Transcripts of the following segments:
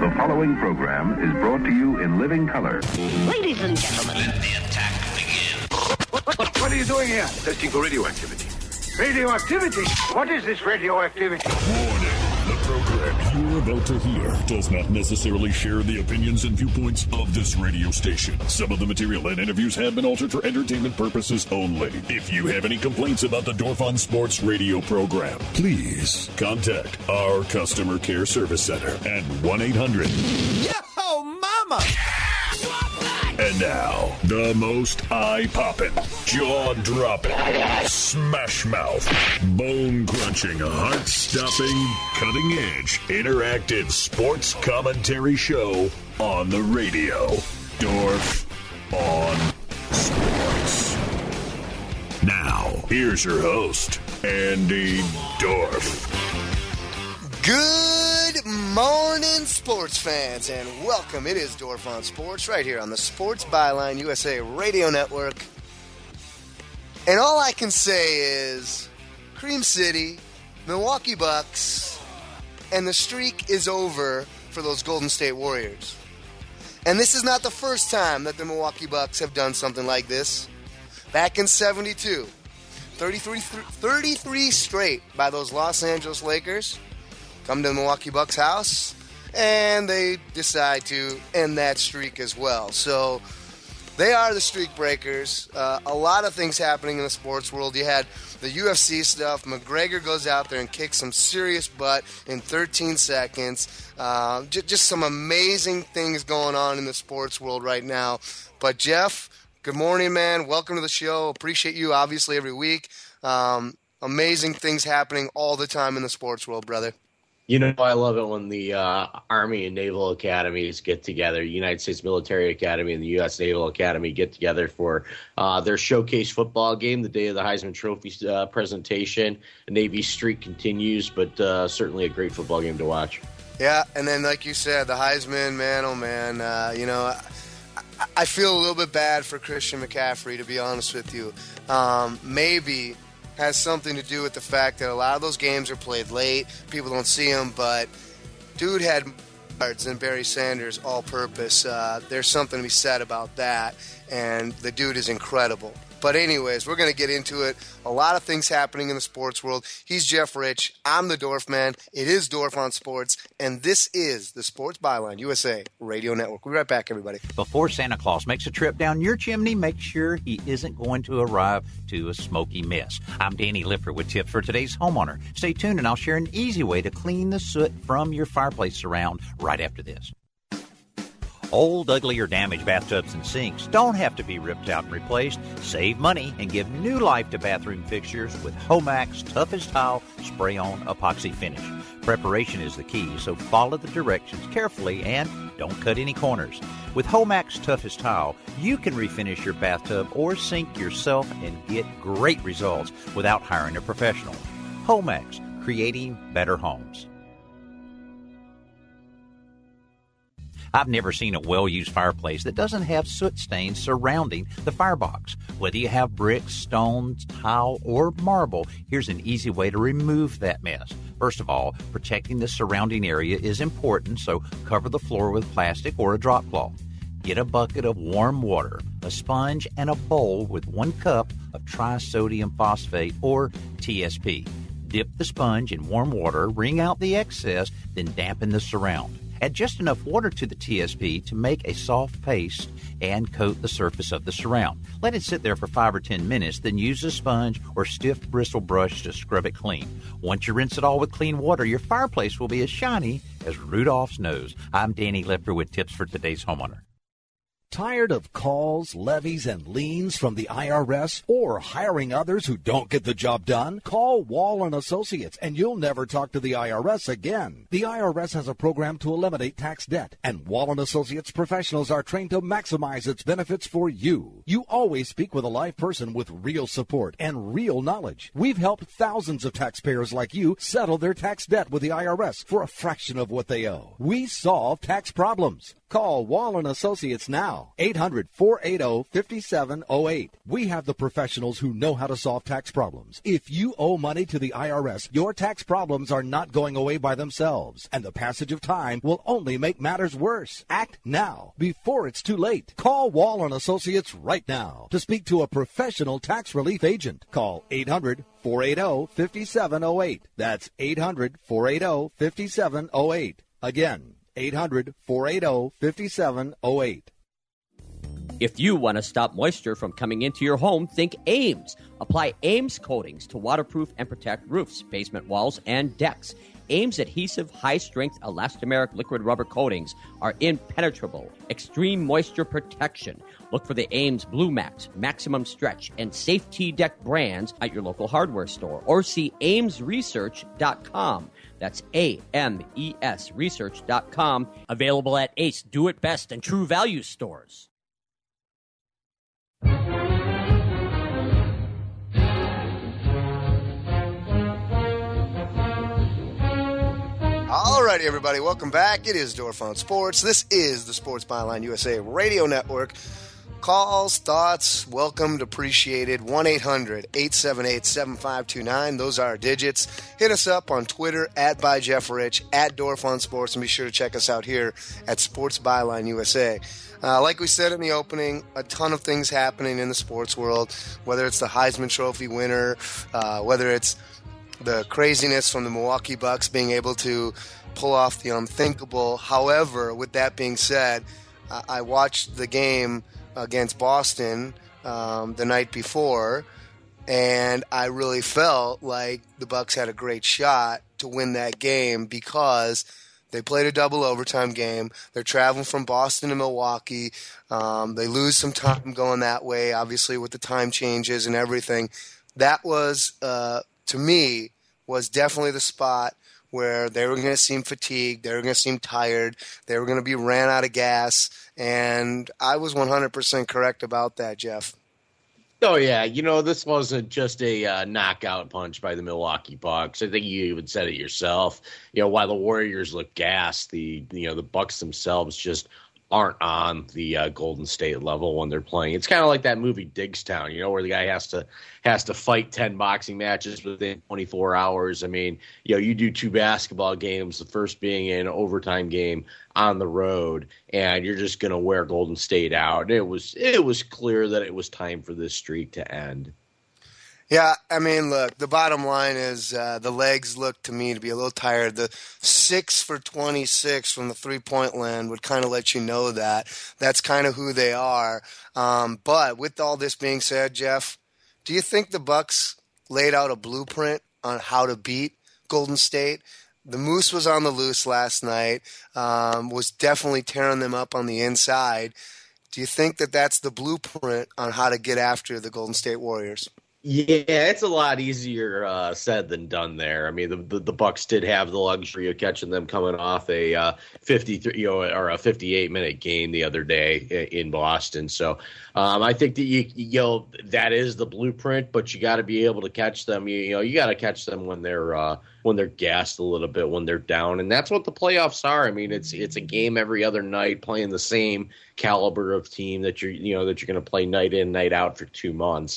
The following program is brought to you in living color. Ladies and gentlemen, let the attack begin. What are you doing here? Testing for radioactivity. Radioactivity? What is this radioactivity? Warning. The program you're about to hear does not necessarily share the opinions and viewpoints of this radio station. Some of the material and interviews have been altered for entertainment purposes only. If you have any complaints about the Dorf on Sports radio program, please contact our customer care service center at 1-800. Yo, mama! And now, the most eye-popping, jaw-dropping, smash-mouth, bone-crunching, heart-stopping, cutting-edge, interactive sports commentary show on the radio. Dorf on Sports. Now, here's your host, Andy Dorf. Good morning, sports fans, and welcome. It is Dorf on Sports right here on the Sports Byline USA Radio Network. And all I can say is Cream City, Milwaukee Bucks, and the streak is over for those Golden State Warriors. And this is not the first time that the Milwaukee Bucks have done something like this. Back in 72, 33 straight by those Los Angeles Lakers. Come to the Milwaukee Bucks house, and they decide to end that streak as well. So they are the streak breakers. A lot of things happening in the sports world. You had the UFC stuff. McGregor goes out there and kicks some serious butt in 13 seconds. Just some amazing things going on in the sports world right now. But Jeff, good morning, man. Welcome to the show. Appreciate you, obviously, every week. Amazing things happening all the time in the sports world, brother. You know, I love it when the Army and Naval Academies get together, United States Military Academy and the U.S. Naval Academy get together for their showcase football game, the day of the Heisman Trophy presentation. The Navy streak continues, but certainly a great football game to watch. Yeah, and then like you said, the Heisman, man, oh man, I feel a little bit bad for Christian McCaffrey, to be honest with you. Maybe has something to do with the fact that a lot of those games are played late. People don't see them, but dude had yards than Barry Sanders all-purpose. There's something to be said about that, and the dude is incredible. But anyways, we're going to get into it. A lot of things happening in the sports world. He's Jeff Rich. I'm the Dorf Man. It is Dorf on Sports, and this is the Sports Byline USA Radio Network. We'll be right back, everybody. Before Santa Claus makes a trip down your chimney, make sure he isn't going to arrive to a smoky mess. I'm Danny Liffer with tips for today's homeowner. Stay tuned, and I'll share an easy way to clean the soot from your fireplace surround right after this. Old, ugly, or damaged bathtubs and sinks don't have to be ripped out and replaced. Save money and give new life to bathroom fixtures with Homac's Toughest Tile Spray-On Epoxy Finish. Preparation is the key, so follow the directions carefully and don't cut any corners. With Homac's Toughest Tile, you can refinish your bathtub or sink yourself and get great results without hiring a professional. Homac's, creating better homes. I've never seen a well-used fireplace that doesn't have soot stains surrounding the firebox. Whether you have bricks, stones, tile, or marble, here's an easy way to remove that mess. First of all, protecting the surrounding area is important, so cover the floor with plastic or a drop cloth. Get a bucket of warm water, a sponge, and a bowl with 1 cup of trisodium phosphate, or TSP. Dip the sponge in warm water, wring out the excess, then dampen the surround. Add just enough water to the TSP to make a soft paste and coat the surface of the surround. Let it sit there for 5 or 10 minutes, then use a sponge or stiff bristle brush to scrub it clean. Once you rinse it all with clean water, your fireplace will be as shiny as Rudolph's nose. I'm Danny Liffer with tips for today's homeowner. Tired of calls, levies, and liens from the IRS or hiring others who don't get the job done? Call Wall & Associates and you'll never talk to the IRS again. The IRS has a program to eliminate tax debt, and Wall & Associates professionals are trained to maximize its benefits for you. You always speak with a live person with real support and real knowledge. We've helped thousands of taxpayers like you settle their tax debt with the IRS for a fraction of what they owe. We solve tax problems. Call Wall & Associates now. now. 800-480-5708. We have the professionals who know how to solve tax problems. If you owe money to the IRS, your tax problems are not going away by themselves, and the passage of time will only make matters worse. Act now before it's too late. Call Wall & Associates right now to speak to a professional tax relief agent. Call 800-480-5708. That's 800-480-5708. Again, 800-480-5708. If you want to stop moisture from coming into your home, think Ames. Apply Ames coatings to waterproof and protect roofs, basement walls, and decks. Ames adhesive, high-strength, elastomeric liquid rubber coatings are impenetrable. Extreme moisture protection. Look for the Ames Blue Max, Maximum Stretch, and Safety Deck brands at your local hardware store, or see amesresearch.com. That's AMES research.com. Available at Ace, Do It Best, and True Value stores. Alrighty, everybody, welcome back. It is Dorf on Sports. This is the Sports Byline USA Radio Network. Calls, thoughts, welcomed, appreciated. 1-800-878-7529. Those are our digits. Hit us up on Twitter at ByJeffRich, at Dorf on Sports, and be sure to check us out here at Sports Byline USA. Like we said in the opening, a ton of things happening in the sports world, whether it's the Heisman Trophy winner, whether it's the craziness from the Milwaukee Bucks being able to pull off the unthinkable. However, with that being said, I watched the game against Boston the night before, and I really felt like the Bucks had a great shot to win that game because they played a double overtime game. They're traveling from Boston to Milwaukee. They lose some time going that way, obviously, with the time changes and everything. That was, to me, was definitely the spot where they were going to seem fatigued, they were going to seem tired, they were going to be ran out of gas, and I was 100% correct about that, Jeff. Oh, yeah. This wasn't just a knockout punch by the Milwaukee Bucks. I think you even said it yourself. While the Warriors look gassed, the Bucks themselves just aren't on the Golden State level when they're playing. It's kind of like that movie Diggstown, where the guy has to fight 10 boxing matches within 24 hours. I mean, you do 2 basketball games, the first being an overtime game on the road, and you're just going to wear Golden State out. It was clear that it was time for this streak to end. Yeah, I mean, look, the bottom line is the legs look to me to be a little tired. The 6 for 26 from the three-point land would kind of let you know that. That's kind of who they are. But with all this being said, Jeff, do you think the Bucks laid out a blueprint on how to beat Golden State? The Moose was on the loose last night, was definitely tearing them up on the inside. Do you think that that's the blueprint on how to get after the Golden State Warriors? Yeah, it's a lot easier said than done there. I mean, the Bucks did have the luxury of catching them coming off a 53 or a 58-minute game the other day in Boston. So I think that that is the blueprint, but you got to be able to catch them. You got to catch them when they're gassed a little bit, when they're down, and that's what the playoffs are. I mean, it's a game every other night, playing the same caliber of team that you're going to play night in, night out for 2 months.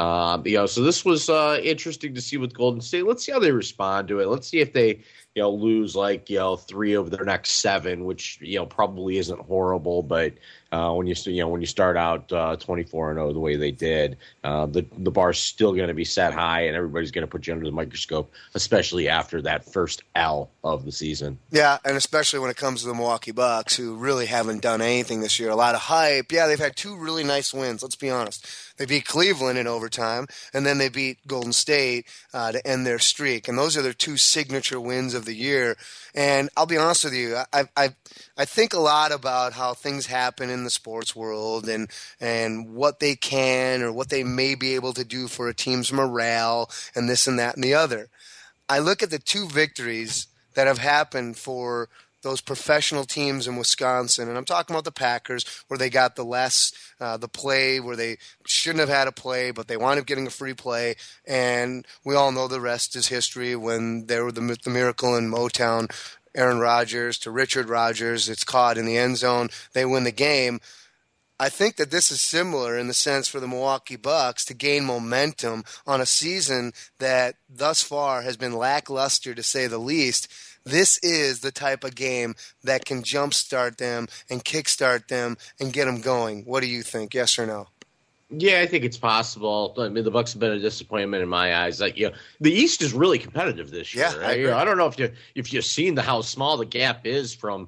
So this was interesting to see with Golden State. Let's see how they respond to it. Let's see if they lose 3 of their next 7, which probably isn't horrible, but when you start out 24-0 the way they did, the bar's still going to be set high, and everybody's going to put you under the microscope, especially after that first L of the season. Yeah, and especially when it comes to the Milwaukee Bucks, who really haven't done anything this year. A lot of hype. Yeah, they've had 2 really nice wins. Let's be honest. They beat Cleveland in overtime, and then they beat Golden State to end their streak. And those are their 2 signature wins of the year. And I'll be honest with you, I think a lot about how things happen in the sports world and what they can or what they may be able to do for a team's morale and this and that and the other. I look at the 2 victories that have happened for those professional teams in Wisconsin, and I'm talking about the Packers, where they got the play where they shouldn't have had a play, but they wound up getting a free play, and we all know the rest is history. When there were the miracle in Motown, Aaron Rodgers to Richard Rodgers, it's caught in the end zone, they win the game. I think that this is similar in the sense for the Milwaukee Bucks to gain momentum on a season that thus far has been lackluster, to say the least. This is the type of game that can jumpstart them and kickstart them and get them going. What do you think? Yes or no? Yeah, I think it's possible. I mean, the Bucks have been a disappointment in my eyes. Like, the East is really competitive this year. Yeah, I don't know if you've seen how small the gap is from,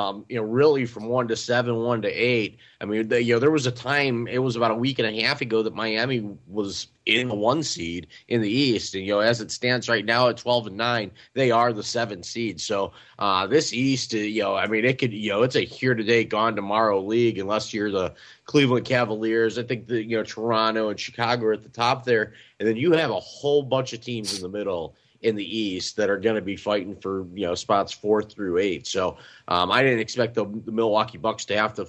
really from 1 to 7, 1 to 8. I mean, there was a time, it was about a week and a half ago, that Miami was in the 1 seed in the East, and as it stands right now at 12-9, they are the 7 seed. So this East, I mean, it could, it's a here today, gone tomorrow league unless you're the Cleveland Cavaliers. I think Toronto and Chicago are at the top there, and then you have a whole bunch of teams in the middle in the East that are going to be fighting for spots 4 through 8. So I didn't expect the Milwaukee Bucks to have to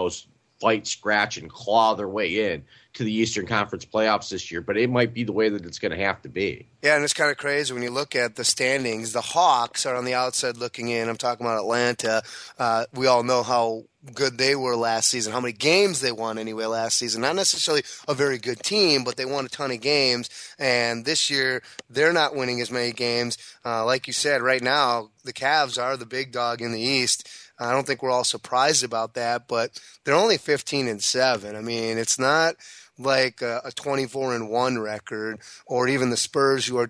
fight, scratch, and claw their way in to the Eastern Conference playoffs this year, but it might be the way that it's going to have to be. Yeah, and it's kind of crazy when you look at the standings. The Hawks are on the outside looking in. I'm talking about Atlanta. We all know how good they were last season, how many games they won anyway last season. Not necessarily a very good team, but they won a ton of games, and this year they're not winning as many games. Like you said, right now the Cavs are the big dog in the East. I don't think we're all surprised about that, but they're only 15-7. I mean, it's not like a 24-1 record, or even the Spurs who are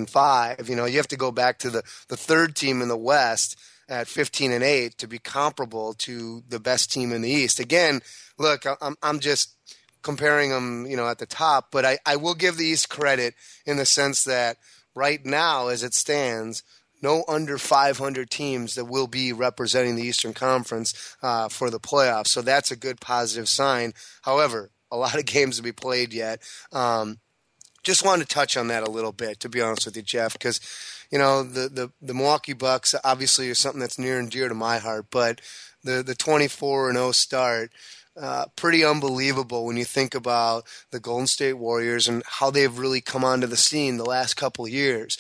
20-5. You have to go back to the third team in the West at 15-8 to be comparable to the best team in the East. Again, look, I'm just comparing them, at the top, but I will give the East credit in the sense that right now, as it stands, no under 500 teams that will be representing the Eastern Conference for the playoffs. So that's a good positive sign. However, a lot of games to be played yet. Just wanted to touch on that a little bit, to be honest with you, Jeff, because, the Milwaukee Bucks obviously are something that's near and dear to my heart, but the 24-0 start, pretty unbelievable when you think about the Golden State Warriors and how they've really come onto the scene the last couple of years.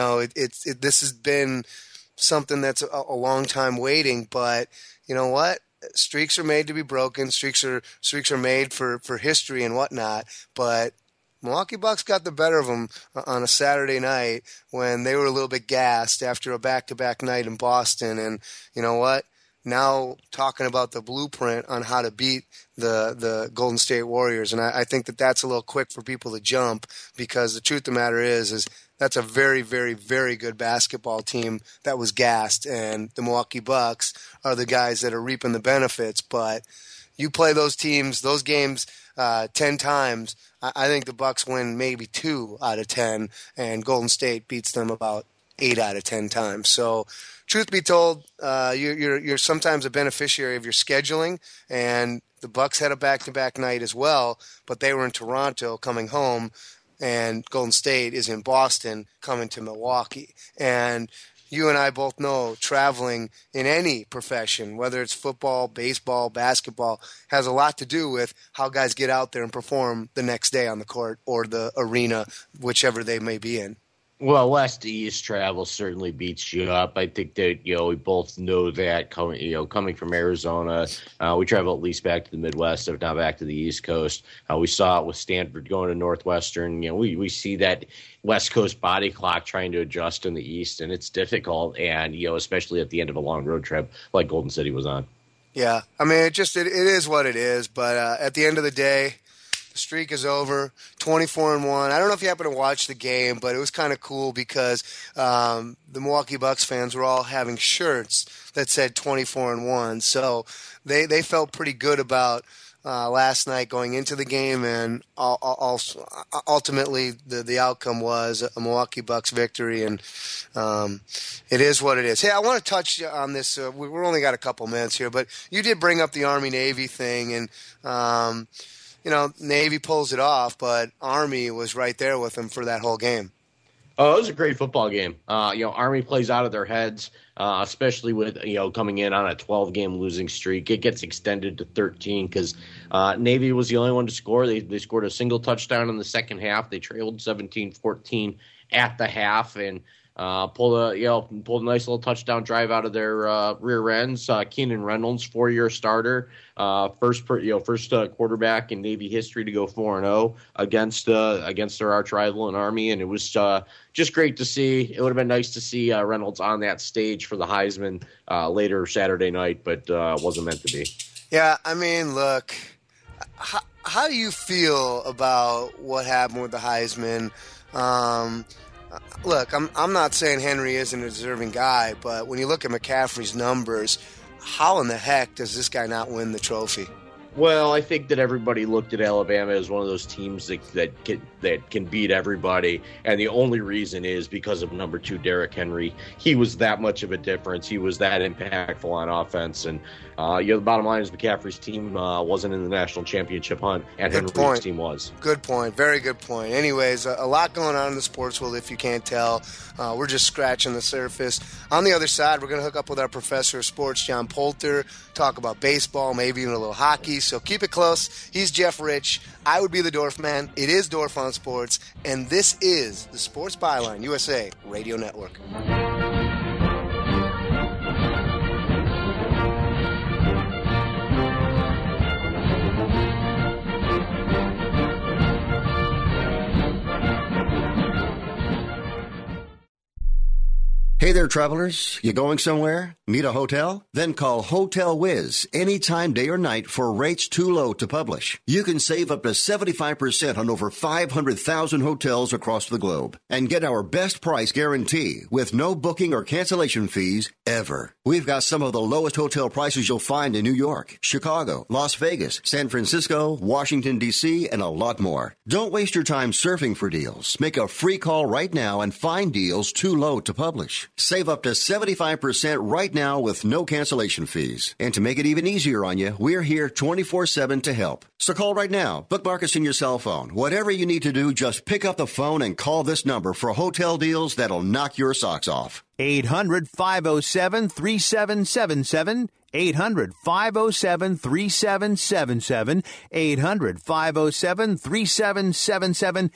This has been something that's a long time waiting, but you know what? Streaks are made to be broken. Streaks are made for history and whatnot, but Milwaukee Bucks got the better of them on a Saturday night when they were a little bit gassed after a back-to-back night in Boston. And you know what? Now talking about the blueprint on how to beat the Golden State Warriors. And I think that's a little quick for people to jump, because the truth of the matter is that's a very, very, very good basketball team that was gassed. And the Milwaukee Bucks are the guys that are reaping the benefits. But you play those teams, those games 10 times, I think the Bucks win maybe 2 out of 10, and Golden State beats them about 8 out of 10 times. So, truth be told, you're sometimes a beneficiary of your scheduling, and the Bucks had a back-to-back night as well, but they were in Toronto coming home, and Golden State is in Boston coming to Milwaukee. And you and I both know traveling in any profession, whether it's football, baseball, basketball, has a lot to do with how guys get out there and perform the next day on the court or the arena, whichever they may be in. Well, West to East travel certainly beats you up. I think that we both know that coming from Arizona, we travel at least back to the Midwest, if not back to the East Coast. We saw it with Stanford going to Northwestern. We see that West Coast body clock trying to adjust in the East, and it's difficult. And especially at the end of a long road trip like Golden City was on. Yeah, I mean, it is what it is. But at the end of the day, the streak is over, 24-1. I don't know if you happen to watch the game, but it was kind of cool because the Milwaukee Bucks fans were all having shirts that said 24-1. So they felt pretty good about last night going into the game, and ultimately the outcome was a Milwaukee Bucks victory, and it is what it is. Hey, I want to touch on this. We've only got a couple minutes here, but you did bring up the Army-Navy thing, and Navy pulls it off, but Army was right there with them for that whole game. Oh, it was a great football game. Army plays out of their heads, especially with, coming in on a 12-game losing streak. It gets extended to 13 because Navy was the only one to score. They scored a single touchdown in the second half. They trailed 17-14 at the half, and pulled a nice little touchdown drive out of their rear ends. Keenan Reynolds, 4-year starter, first quarterback in Navy history to go 4-0 against their arch rival in Army, and it was just great to see. It would have been nice to see Reynolds on that stage for the Heisman later Saturday night, but wasn't meant to be. Yeah, I mean, look, how do you feel about what happened with the Heisman? Look, I'm not saying Henry isn't a deserving guy, but when you look at McCaffrey's numbers, how in the heck does this guy not win the trophy? Well, I think that everybody looked at Alabama as one of those teams that can beat everybody, and the only reason is because of number 2 Derrick Henry. He was that much of a difference. He was that impactful on offense, and the bottom line is McCaffrey's team wasn't in the national championship hunt, and Henry's team was. Good point. Very good point. Anyways, a lot going on in the sports world, if you can't tell. We're just scratching the surface. On the other side, we're going to hook up with our professor of sports, John Poulter, talk about baseball, maybe even a little hockey. So keep it close. He's Jeff Rich. I would be the Dorf Man. It is Dorf on Sports, and this is the Sports Byline USA Radio Network. Hey there, travelers. You going somewhere? Need a hotel? Then call Hotel Wiz anytime, day or night, for rates too low to publish. You can save up to 75% on over 500,000 hotels across the globe and get our best price guarantee with no booking or cancellation fees ever. We've got some of the lowest hotel prices you'll find in New York, Chicago, Las Vegas, San Francisco, Washington, D.C., and a lot more. Don't waste your time surfing for deals. Make a free call right now and find deals too low to publish. Save up to 75% right now with no cancellation fees. And to make it even easier on you, we're here 24/7 to help. So call right now. Bookmark us in your cell phone. Whatever you need to do, just pick up the phone and call this number for hotel deals that'll knock your socks off. 800-507-3777. 800-507-3777. 800-507-3777.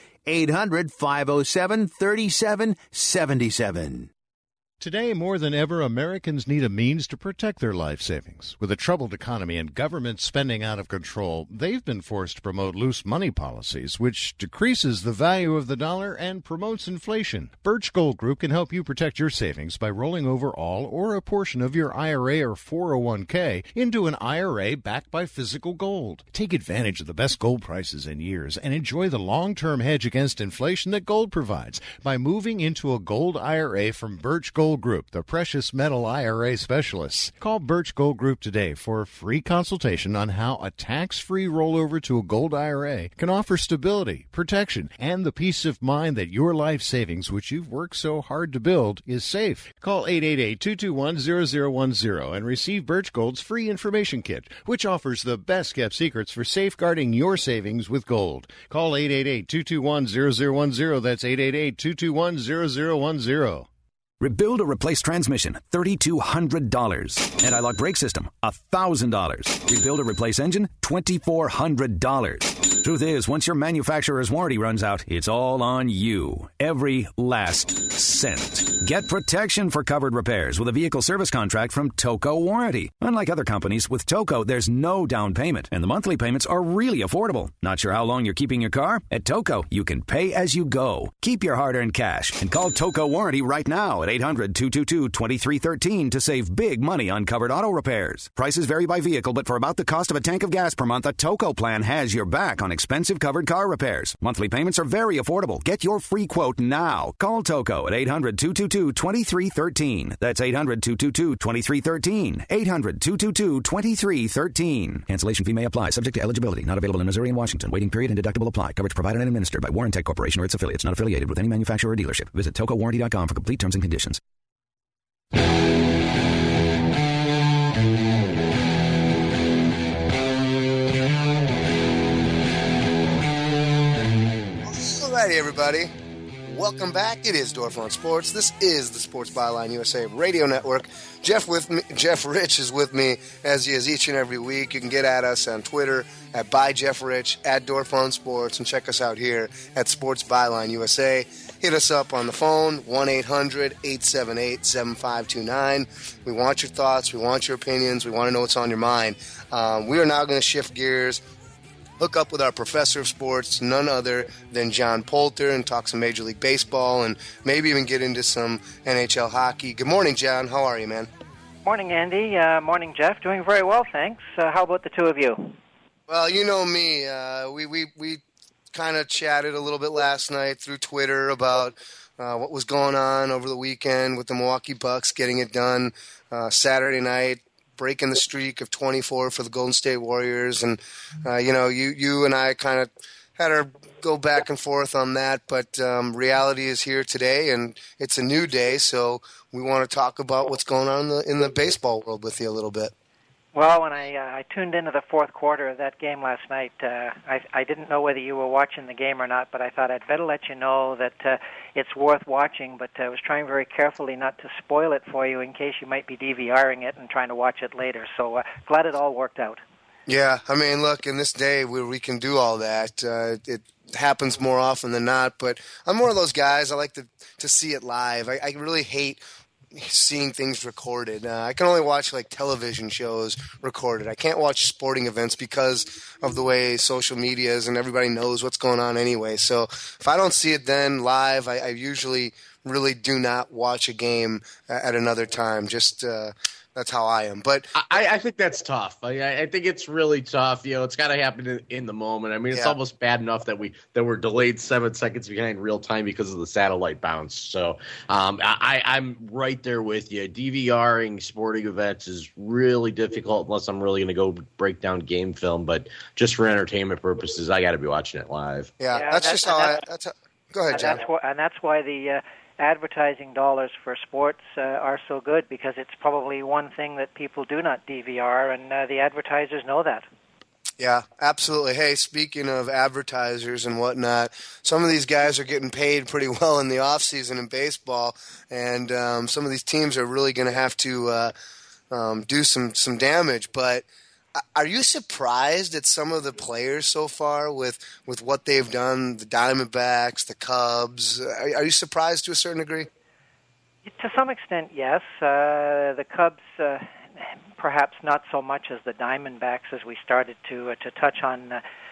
800-507-3777. Today, more than ever, Americans need a means to protect their life savings. With a troubled economy and government spending out of control, they've been forced to promote loose money policies, which decreases the value of the dollar and promotes inflation. Birch Gold Group can help you protect your savings by rolling over all or a portion of your IRA or 401k into an IRA backed by physical gold. Take advantage of the best gold prices in years and enjoy the long-term hedge against inflation that gold provides by moving into a gold IRA from Birch Gold Group, the precious metal IRA specialists. Call Birch Gold Group today for a free consultation on how a tax-free rollover to a gold IRA can offer stability, protection, and the peace of mind that your life savings, which you've worked so hard to build, is safe. Call 888-221-0010 and receive Birch Gold's free information kit, which offers the best-kept secrets for safeguarding your savings with gold. Call 888-221-0010. That's 888-221-0010. Rebuild or replace transmission, $3,200. Anti-lock brake system, $1,000. Rebuild or replace engine, $2,400. Truth is, once your manufacturer's warranty runs out, it's all on you. Every last cent. Get protection for covered repairs with a vehicle service contract from Toco Warranty. Unlike other companies, with Toco, there's no down payment, and the monthly payments are really affordable. Not sure how long you're keeping your car? At Toco, you can pay as you go. Keep your hard-earned cash and call Toco Warranty right now at 800-222-2313 to save big money on covered auto repairs. Prices vary by vehicle, but for about the cost of a tank of gas per month, a Toco plan has your back on expensive covered car repairs. Monthly payments are very affordable. Get your free quote now. Call Toco at 800-222-2313. That's 800-222-2313. 800-222-2313. Cancellation fee may apply, subject to eligibility. Not available in Missouri and Washington. Waiting period and deductible apply. Coverage provided and administered by Warrantech Corporation or its affiliates. Not affiliated with any manufacturer or dealership. Visit TocoWarranty.com for complete terms and conditions. Alrighty, everybody. welcome back. It is Dorf on Sports. This is the Sports Byline USA Radio Network. Jeff Rich is with me, as he is each and every week. You can get at us on Twitter at @ByJeffRich, at Dorf on Sports, and check us out here at Sports Byline USA. Hit us up on the phone, 1-800-878-7529. We want your thoughts. We want your opinions. We want to know what's on your mind. We are now going to shift gears, hook up with our professor of sports, none other than John Poulter, and talk some Major League Baseball and maybe even get into some NHL hockey. Good morning, John. How are you, man? Morning, Andy. Morning, Jeff. Doing very well, thanks. How about the two of you? Well, you know me. We kind of chatted a little bit last night through Twitter about what was going on over the weekend with the Milwaukee Bucks getting it done Saturday night, breaking the streak of 24 for the Golden State Warriors. And, you and I kind of had our go back and forth on that, but reality is here today, and it's a new day, so we want to talk about what's going on in the baseball world with you a little bit. Well, when I tuned into the fourth quarter of that game last night, I didn't know whether you were watching the game or not, but I thought I'd better let you know that it's worth watching, but I was trying very carefully not to spoil it for you in case you might be DVRing it and trying to watch it later. So glad it all worked out. Yeah, I mean, look, in this day where we can do all that, it happens more often than not, but I'm one of those guys, I like to see it live. I really hate seeing things recorded. I can only watch like television shows recorded. I can't watch sporting events because of the way social media is and everybody knows what's going on anyway. So if I don't see it then live, I usually really do not watch a game at another time. Just that's how I am. But I think that's tough. I think it's really tough. It's got to happen in the moment. I mean, it's almost bad enough that we're delayed 7 seconds behind real time because of the satellite bounce. So I'm right there with you. DVRing sporting events is really difficult unless I'm really going to go break down game film. But just for entertainment purposes, I got to be watching it live. Yeah, that's just how. Go ahead, John. And that's why the advertising dollars for sports are so good, because it's probably one thing that people do not DVR, and the advertisers know that. Yeah, absolutely. Hey, speaking of advertisers and whatnot, some of these guys are getting paid pretty well in the off season in baseball, and some of these teams are really going to have to do some damage. But are you surprised at some of the players so far with what they've done, the Diamondbacks, the Cubs? Are you surprised to a certain degree? To some extent, yes. The Cubs, perhaps not so much as the Diamondbacks, as we started to touch on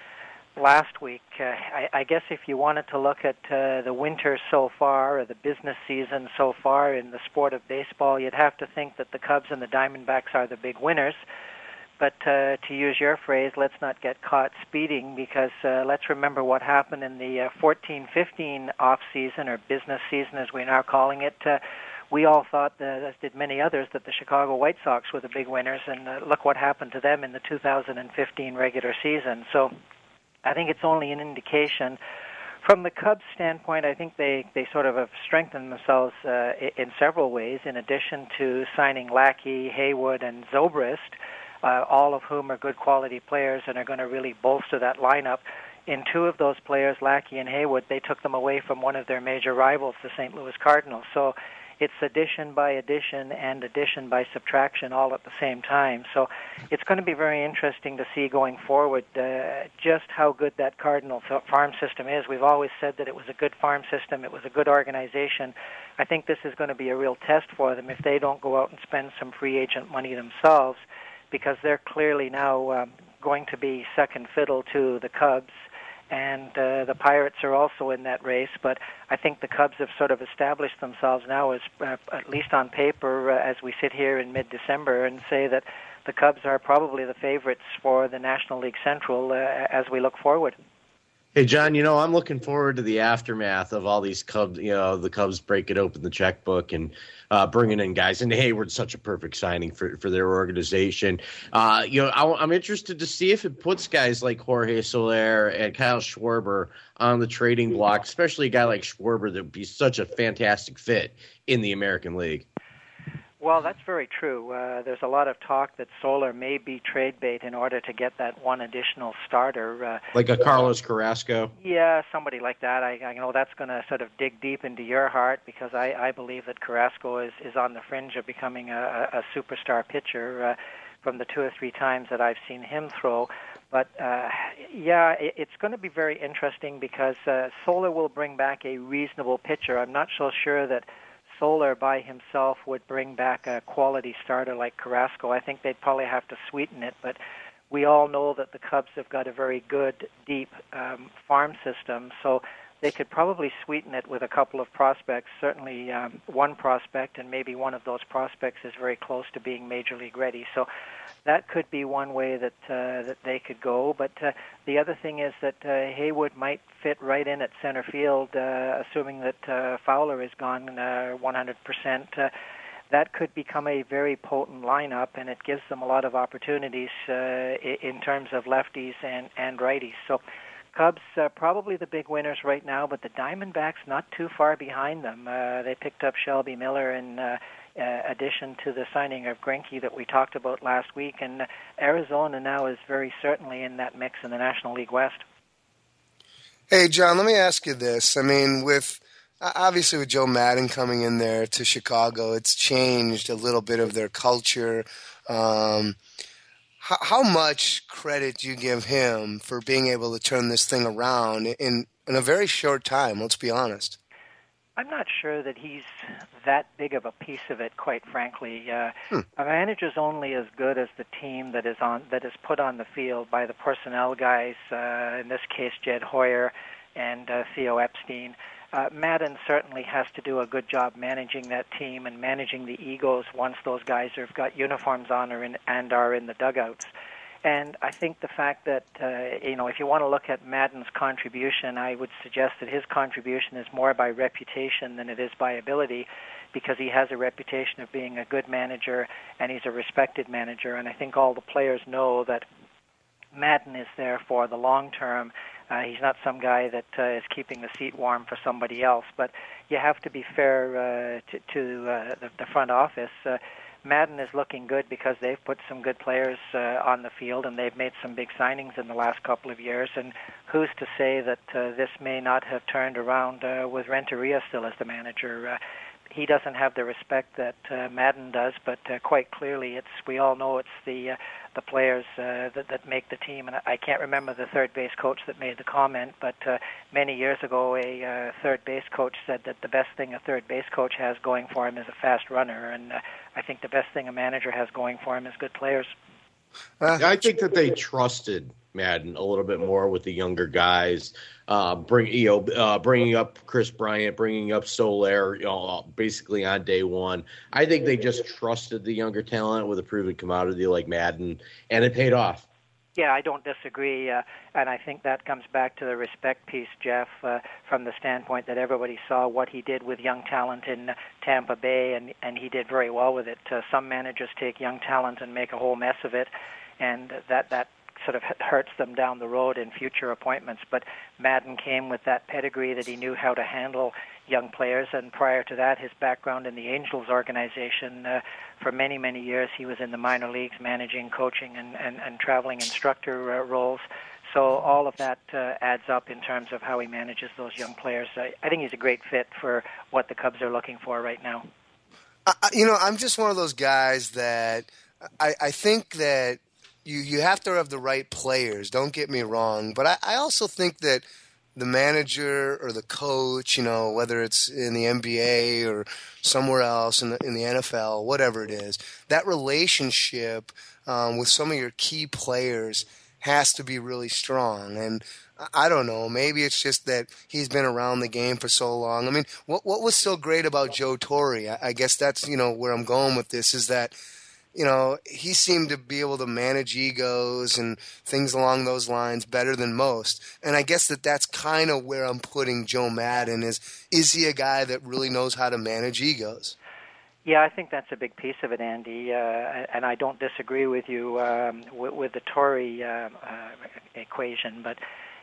last week. I guess if you wanted to look at the winter so far, or the business season so far in the sport of baseball, you'd have to think that the Cubs and the Diamondbacks are the big winners. But to use your phrase, let's not get caught speeding, because let's remember what happened in the 14-15 off-season, or business season as we're now calling it. We all thought, as did many others, that the Chicago White Sox were the big winners, and look what happened to them in the 2015 regular season. So I think it's only an indication. From the Cubs' standpoint, I think they sort of have strengthened themselves in several ways, in addition to signing Lackey, Haywood, and Zobrist, all of whom are good quality players and are going to really bolster that lineup. In two of those players, Lackey and Haywood, they took them away from one of their major rivals, the St. Louis Cardinals. So it's addition by addition and addition by subtraction all at the same time. So it's going to be very interesting to see going forward just how good that Cardinal farm system is. We've always said that it was a good farm system. It was a good organization. I think this is going to be a real test for them if they don't go out and spend some free agent money themselves, because they're clearly now going to be second fiddle to the Cubs, and the Pirates are also in that race. But I think the Cubs have sort of established themselves now as, at least on paper, as we sit here in mid-December, and say that the Cubs are probably the favorites for the National League Central as we look forward. Hey, John, I'm looking forward to the aftermath of all these Cubs, the Cubs breaking open the checkbook and bringing in guys. And Hayward's such a perfect signing for their organization. I'm interested to see if it puts guys like Jorge Soler and Kyle Schwarber on the trading block, especially a guy like Schwarber that would be such a fantastic fit in the American League. Well, that's very true. There's a lot of talk that Soler may be trade bait in order to get that one additional starter. Like a Carlos Carrasco? Yeah, somebody like that. I know that's going to sort of dig deep into your heart, because I believe that Carrasco is on the fringe of becoming a superstar pitcher from the 2 or 3 times that I've seen him throw. But, it's going to be very interesting, because Soler will bring back a reasonable pitcher. I'm not so sure that Soler by himself would bring back a quality starter like Carrasco. I think they'd probably have to sweeten it, but we all know that the Cubs have got a very good, deep farm system, so they could probably sweeten it with a couple of prospects, certainly one prospect, and maybe one of those prospects is very close to being Major League ready. So that could be one way that that they could go. But the other thing is that Haywood might fit right in at center field, assuming that Fowler is gone 100%. That could become a very potent lineup, and it gives them a lot of opportunities in terms of lefties and righties. So Cubs probably the big winners right now, but the Diamondbacks not too far behind them. They picked up Shelby Miller in addition to the signing of Greinke that we talked about last week, and Arizona now is very certainly in that mix in the National League West. Hey, John, let me ask you this. I mean, obviously with Joe Maddon coming in there to Chicago, it's changed a little bit of their culture. How much credit do you give him for being able to turn this thing around in a very short time? Let's be honest. I'm not sure that he's that big of a piece of it, quite frankly. A manager's only as good as the team that is put on the field by the personnel guys. In this case, Jed Hoyer and Theo Epstein. Maddon certainly has to do a good job managing that team and managing the egos once those guys have got uniforms on and are in the dugouts. And I think the fact that, if you want to look at Maddon's contribution, I would suggest that his contribution is more by reputation than it is by ability, because he has a reputation of being a good manager and he's a respected manager. And I think all the players know that Maddon is there for the long term. He's not some guy that is keeping the seat warm for somebody else. But you have to be fair to the front office. Maddon is looking good because they've put some good players on the field, and they've made some big signings in the last couple of years. And who's to say that this may not have turned around with Renteria still as the manager? He doesn't have the respect that Maddon does, but quite clearly, we all know it's the players that make the team. And I can't remember the third base coach that made the comment, but many years ago, a third base coach said that the best thing a third base coach has going for him is a fast runner, and I think the best thing a manager has going for him is good players. I think that they trusted Maddon a little bit more with the younger guys, bringing up Chris Bryant, bringing up Soler, basically on day one. I think they just trusted the younger talent with a proven commodity like Maddon, and it paid off. Yeah, I don't disagree, and I think that comes back to the respect piece, Jeff, from the standpoint that everybody saw what he did with young talent in Tampa Bay, and he did very well with it. Some managers take young talent and make a whole mess of it, and that sort of hurts them down the road in future appointments. But Maddon came with that pedigree that he knew how to handle young players, and prior to that, his background in the Angels organization, for many, many years, he was in the minor leagues managing, coaching, and traveling instructor roles. So all of that adds up in terms of how he manages those young players. I think he's a great fit for what the Cubs are looking for right now. I'm just one of those guys that I think that you have to have the right players, don't get me wrong, but I also think that the manager or the coach, whether it's in the NBA or somewhere else in the NFL, whatever it is, that relationship with some of your key players has to be really strong. And I don't know, maybe it's just that he's been around the game for so long. I mean, what was so great about Joe Torre? I guess that's, where I'm going with this, is that he seemed to be able to manage egos and things along those lines better than most. And I guess that's kind of where I'm putting Joe Maddon is he a guy that really knows how to manage egos? Yeah, I think that's a big piece of it, Andy, and I don't disagree with you with the Torre equation. But,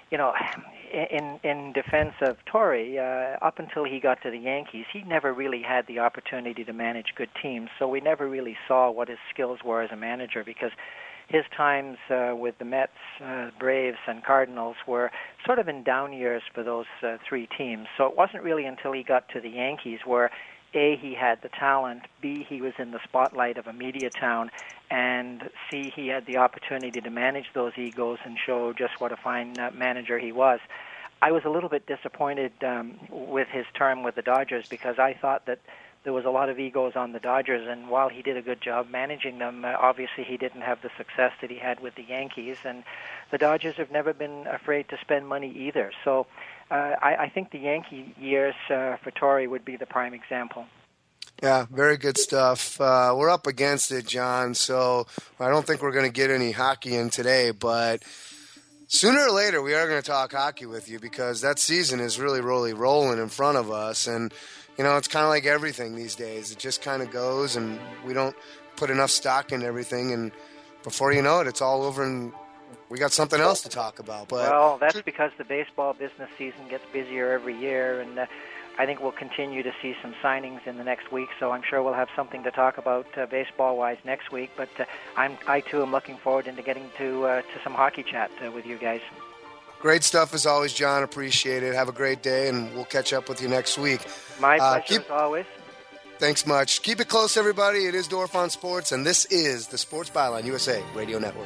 in defense of Torrey, up until he got to the Yankees, he never really had the opportunity to manage good teams, so we never really saw what his skills were as a manager, because his times with the Mets, Braves, and Cardinals were sort of in down years for those three teams. So it wasn't really until he got to the Yankees where, A, he had the talent, B, he was in the spotlight of a media town, and C, he had the opportunity to manage those egos and show just what a fine manager he was. I was a little bit disappointed with his term with the Dodgers, because I thought that there was a lot of egos on the Dodgers, and while he did a good job managing them, obviously he didn't have the success that he had with the Yankees, and the Dodgers have never been afraid to spend money either. So I think the Yankee years for Torrey would be the prime example. Yeah, very good stuff. We're up against it, John, so I don't think we're going to get any hockey in today, but sooner or later we are going to talk hockey with you, because that season is really, really rolling in front of us, and it's kind of like everything these days. It just kind of goes, and we don't put enough stock into everything, and before you know it, it's all over, and we got something else to talk about. But well, that's because the baseball business season gets busier every year, and I think we'll continue to see some signings in the next week, so I'm sure we'll have something to talk about baseball-wise next week. But I too am looking forward into getting to some hockey chat with you guys. Great stuff as always, John. Appreciate it. Have a great day, and we'll catch up with you next week. My pleasure, as always. Thanks much. Keep it close, everybody. It is Dorf on Sports, and this is the Sports Byline USA Radio Network.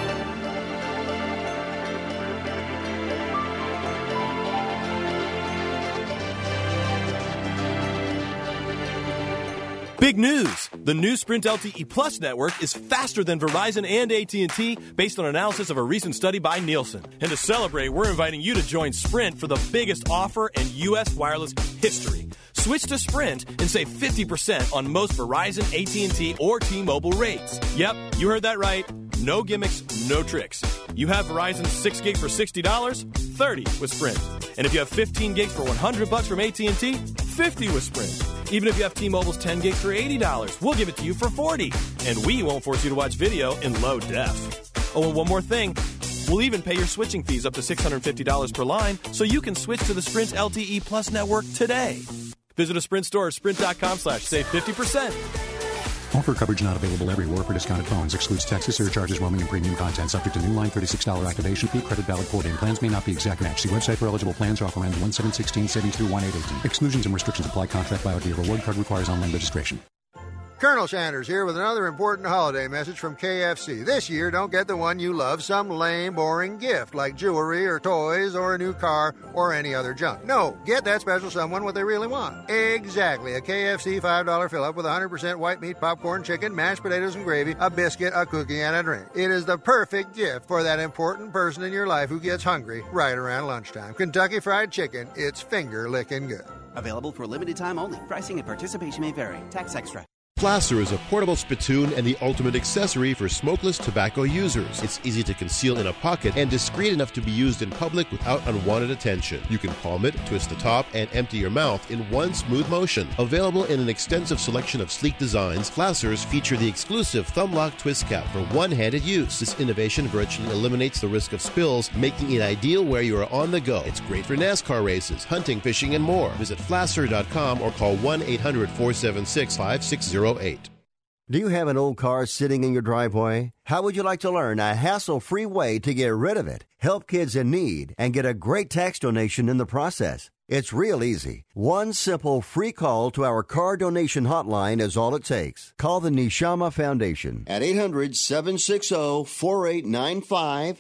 Big news! The new Sprint LTE Plus network is faster than Verizon and AT&T based on analysis of a recent study by Nielsen. And to celebrate, we're inviting you to join Sprint for the biggest offer in U.S. wireless history. Switch to Sprint and save 50% on most Verizon, AT&T, or T-Mobile rates. Yep, you heard that right. No gimmicks, no tricks. You have Verizon's 6 gig for $60, $30 with Sprint. And if you have 15 gigs for $100 from AT&T, $50 with Sprint. Even if you have T-Mobile's 10 gigs for $80, we'll give it to you for $40. And we won't force you to watch video in low def. Oh, and one more thing. We'll even pay your switching fees up to $650 per line, so you can switch to the Sprint LTE Plus network today. Visit a Sprint store or sprint.com/save 50%. Offer coverage not available everywhere for discounted phones. Excludes taxes, surcharges, roaming, and premium content. Subject to new line $36 activation fee. Credit valid 4 day plans may not be exact match. See website for eligible plans. Offer ends 1/7/16. Savings through 1/8/18. Exclusions and restrictions apply. Contract valid via reward card requires online registration. Colonel Sanders here with another important holiday message from KFC. This year, don't get the one you love some lame, boring gift like jewelry or toys or a new car or any other junk. No, get that special someone what they really want. Exactly. A KFC $5 fill-up with 100% white meat, popcorn, chicken, mashed potatoes and gravy, a biscuit, a cookie, and a drink. It is the perfect gift for that important person in your life who gets hungry right around lunchtime. Kentucky Fried Chicken, it's finger-licking good. Available for limited time only. Pricing and participation may vary. Tax extra. Flasser is a portable spittoon and the ultimate accessory for smokeless tobacco users. It's easy to conceal in a pocket and discreet enough to be used in public without unwanted attention. You can palm it, twist the top, and empty your mouth in one smooth motion. Available in an extensive selection of sleek designs, Flassers feature the exclusive thumb lock twist cap for one-handed use. This innovation virtually eliminates the risk of spills, making it ideal where you are on the go. It's great for NASCAR races, hunting, fishing, and more. Visit Flasser.com or call 1-800-476-5608. Do you have an old car sitting in your driveway? How would you like to learn a hassle-free way to get rid of it, help kids in need, and get a great tax donation in the process? It's real easy. One simple free call to our car donation hotline is all it takes. Call the Neshama Foundation at 800-760-4895,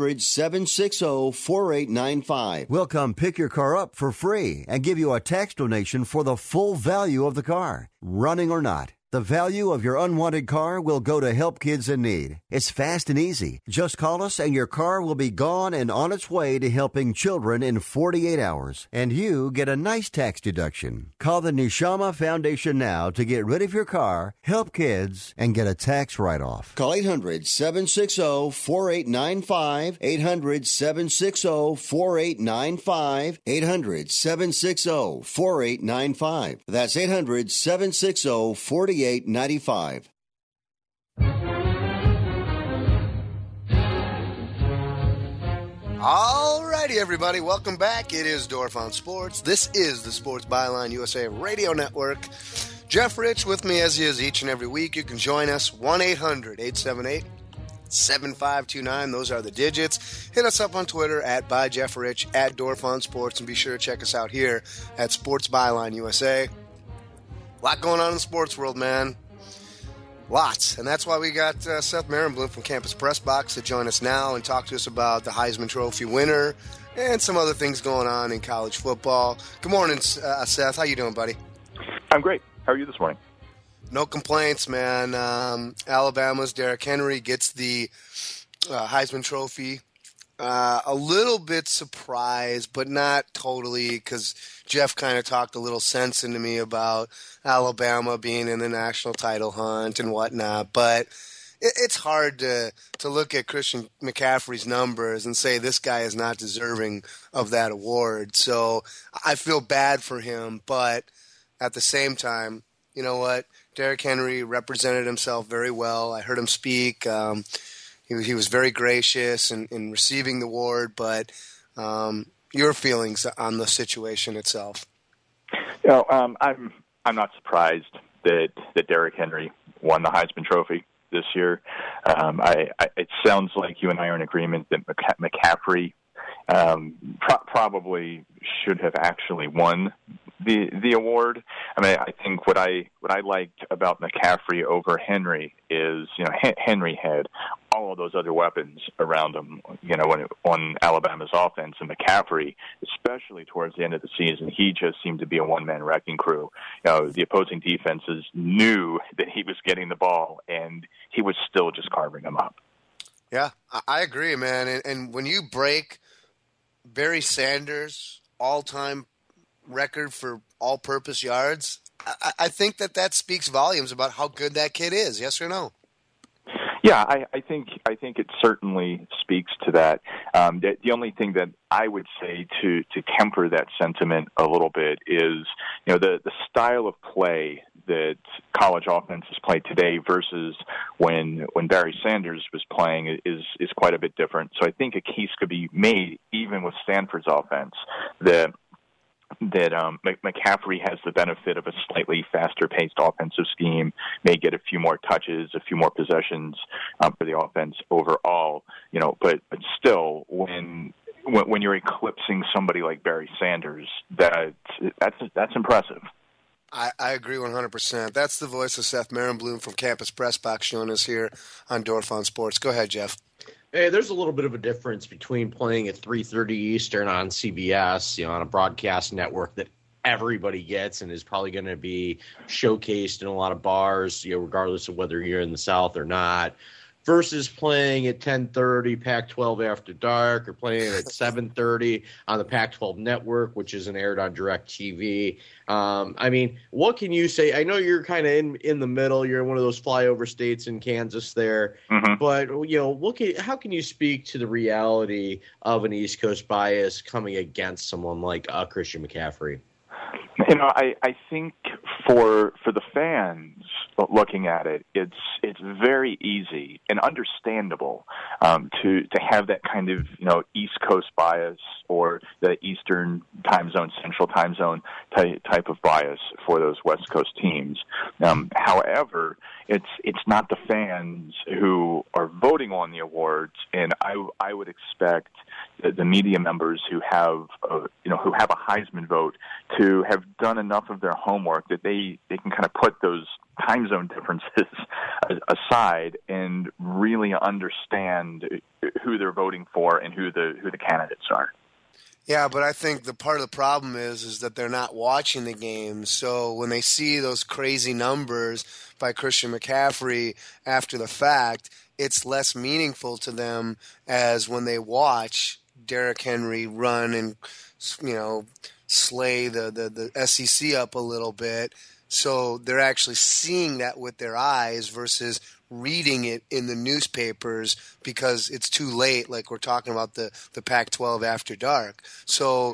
800-760-4895. We'll come pick your car up for free and give you a tax donation for the full value of the car, running or not. The value of your unwanted car will go to help kids in need. It's fast and easy. Just call us and your car will be gone and on its way to helping children in 48 hours. And you get a nice tax deduction. Call the Neshama Foundation now to get rid of your car, help kids, and get a tax write-off. Call 800-760-4895, 800-760-4895, 800-760-4895. That's 800-760-4895. All righty, everybody. Welcome back. It is Dorf on Sports. This is the Sports Byline USA Radio Network. Jeff Rich with me as he is each and every week. You can join us 1-800-878-7529. Those are the digits. Hit us up on Twitter at @ByJeffRich, at Dorf on Sports, and be sure to check us out here at Sports Byline USA. A lot going on in the sports world, man. Lots. And that's why we got Seth Marenblum from Campus Press Box to join us now and talk to us about the Heisman Trophy winner and some other things going on in college football. Good morning, Seth. How you doing, buddy? I'm great. How are you this morning? No complaints, man. Alabama's Derrick Henry gets the Heisman Trophy. A little bit surprised, but not totally, because Jeff kind of talked a little sense into me about Alabama being in the national title hunt and whatnot. But it's hard to look at Christian McCaffrey's numbers and say this guy is not deserving of that award. So I feel bad for him, but at the same time, you know what? Derrick Henry represented himself very well. I heard him speak. He was very gracious in receiving the award, but your feelings on the situation itself? You know, I'm not surprised that Derrick Henry won the Heisman Trophy this year. It sounds like you and I are in agreement that McCaffrey probably should have actually won the award. I mean, I think what I liked about McCaffrey over Henry is, you know, Henry had all of those other weapons around him, you know, on Alabama's offense, and McCaffrey, especially towards the end of the season, he just seemed to be a one-man wrecking crew. You know, the opposing defenses knew that he was getting the ball, and he was still just carving them up. Yeah, I agree, man. And when you break Barry Sanders' all-time record for all-purpose yards, I think that speaks volumes about how good that kid is. Yes or no? Yeah, I think it certainly speaks to that. The only thing that I would say to temper that sentiment a little bit is, you know, the style of play that college offenses play today versus when Barry Sanders was playing is quite a bit different. So I think a case could be made even with Stanford's offense that McCaffrey has the benefit of a slightly faster-paced offensive scheme, may get a few more touches, a few more possessions for the offense overall. You know, but still, when you're eclipsing somebody like Barry Sanders, that's impressive. I agree 100%. That's the voice of Seth Marenblum from Campus Press Box showing us here on Dorf on Sports. Go ahead, Jeff. Hey, there's a little bit of a difference between playing at 3:30 Eastern on CBS, you know, on a broadcast network that everybody gets and is probably going to be showcased in a lot of bars, you know, regardless of whether you're in the South or not, versus playing at 10:30 Pac-12 After Dark, or playing at 7:30 on the Pac-12 Network, which isn't aired on DirecTV. I mean, what can you say? I know you're kind of in the middle. You're in one of those flyover states in Kansas there. Mm-hmm. But, you know, how can you speak to the reality of an East Coast bias coming against someone like Christian McCaffrey? You know, I think for the fans looking at it, it's very easy and understandable to have that kind of, you know, East Coast bias or the Eastern time zone, Central time zone type of bias for those West Coast teams. However, it's not the fans who are voting on the awards, and I would expect the media members who have a Heisman vote to have done enough of their homework that they can kind of put those time zone differences aside and really understand who they're voting for and who the candidates are. Yeah, but I think the part of the problem is that they're not watching the games. So when they see those crazy numbers by Christian McCaffrey after the fact, it's less meaningful to them as when they watch Derrick Henry run and, you know, slay the SEC up a little bit. So they're actually seeing that with their eyes versus reading it in the newspapers because it's too late, like we're talking about the Pac-12 After Dark. So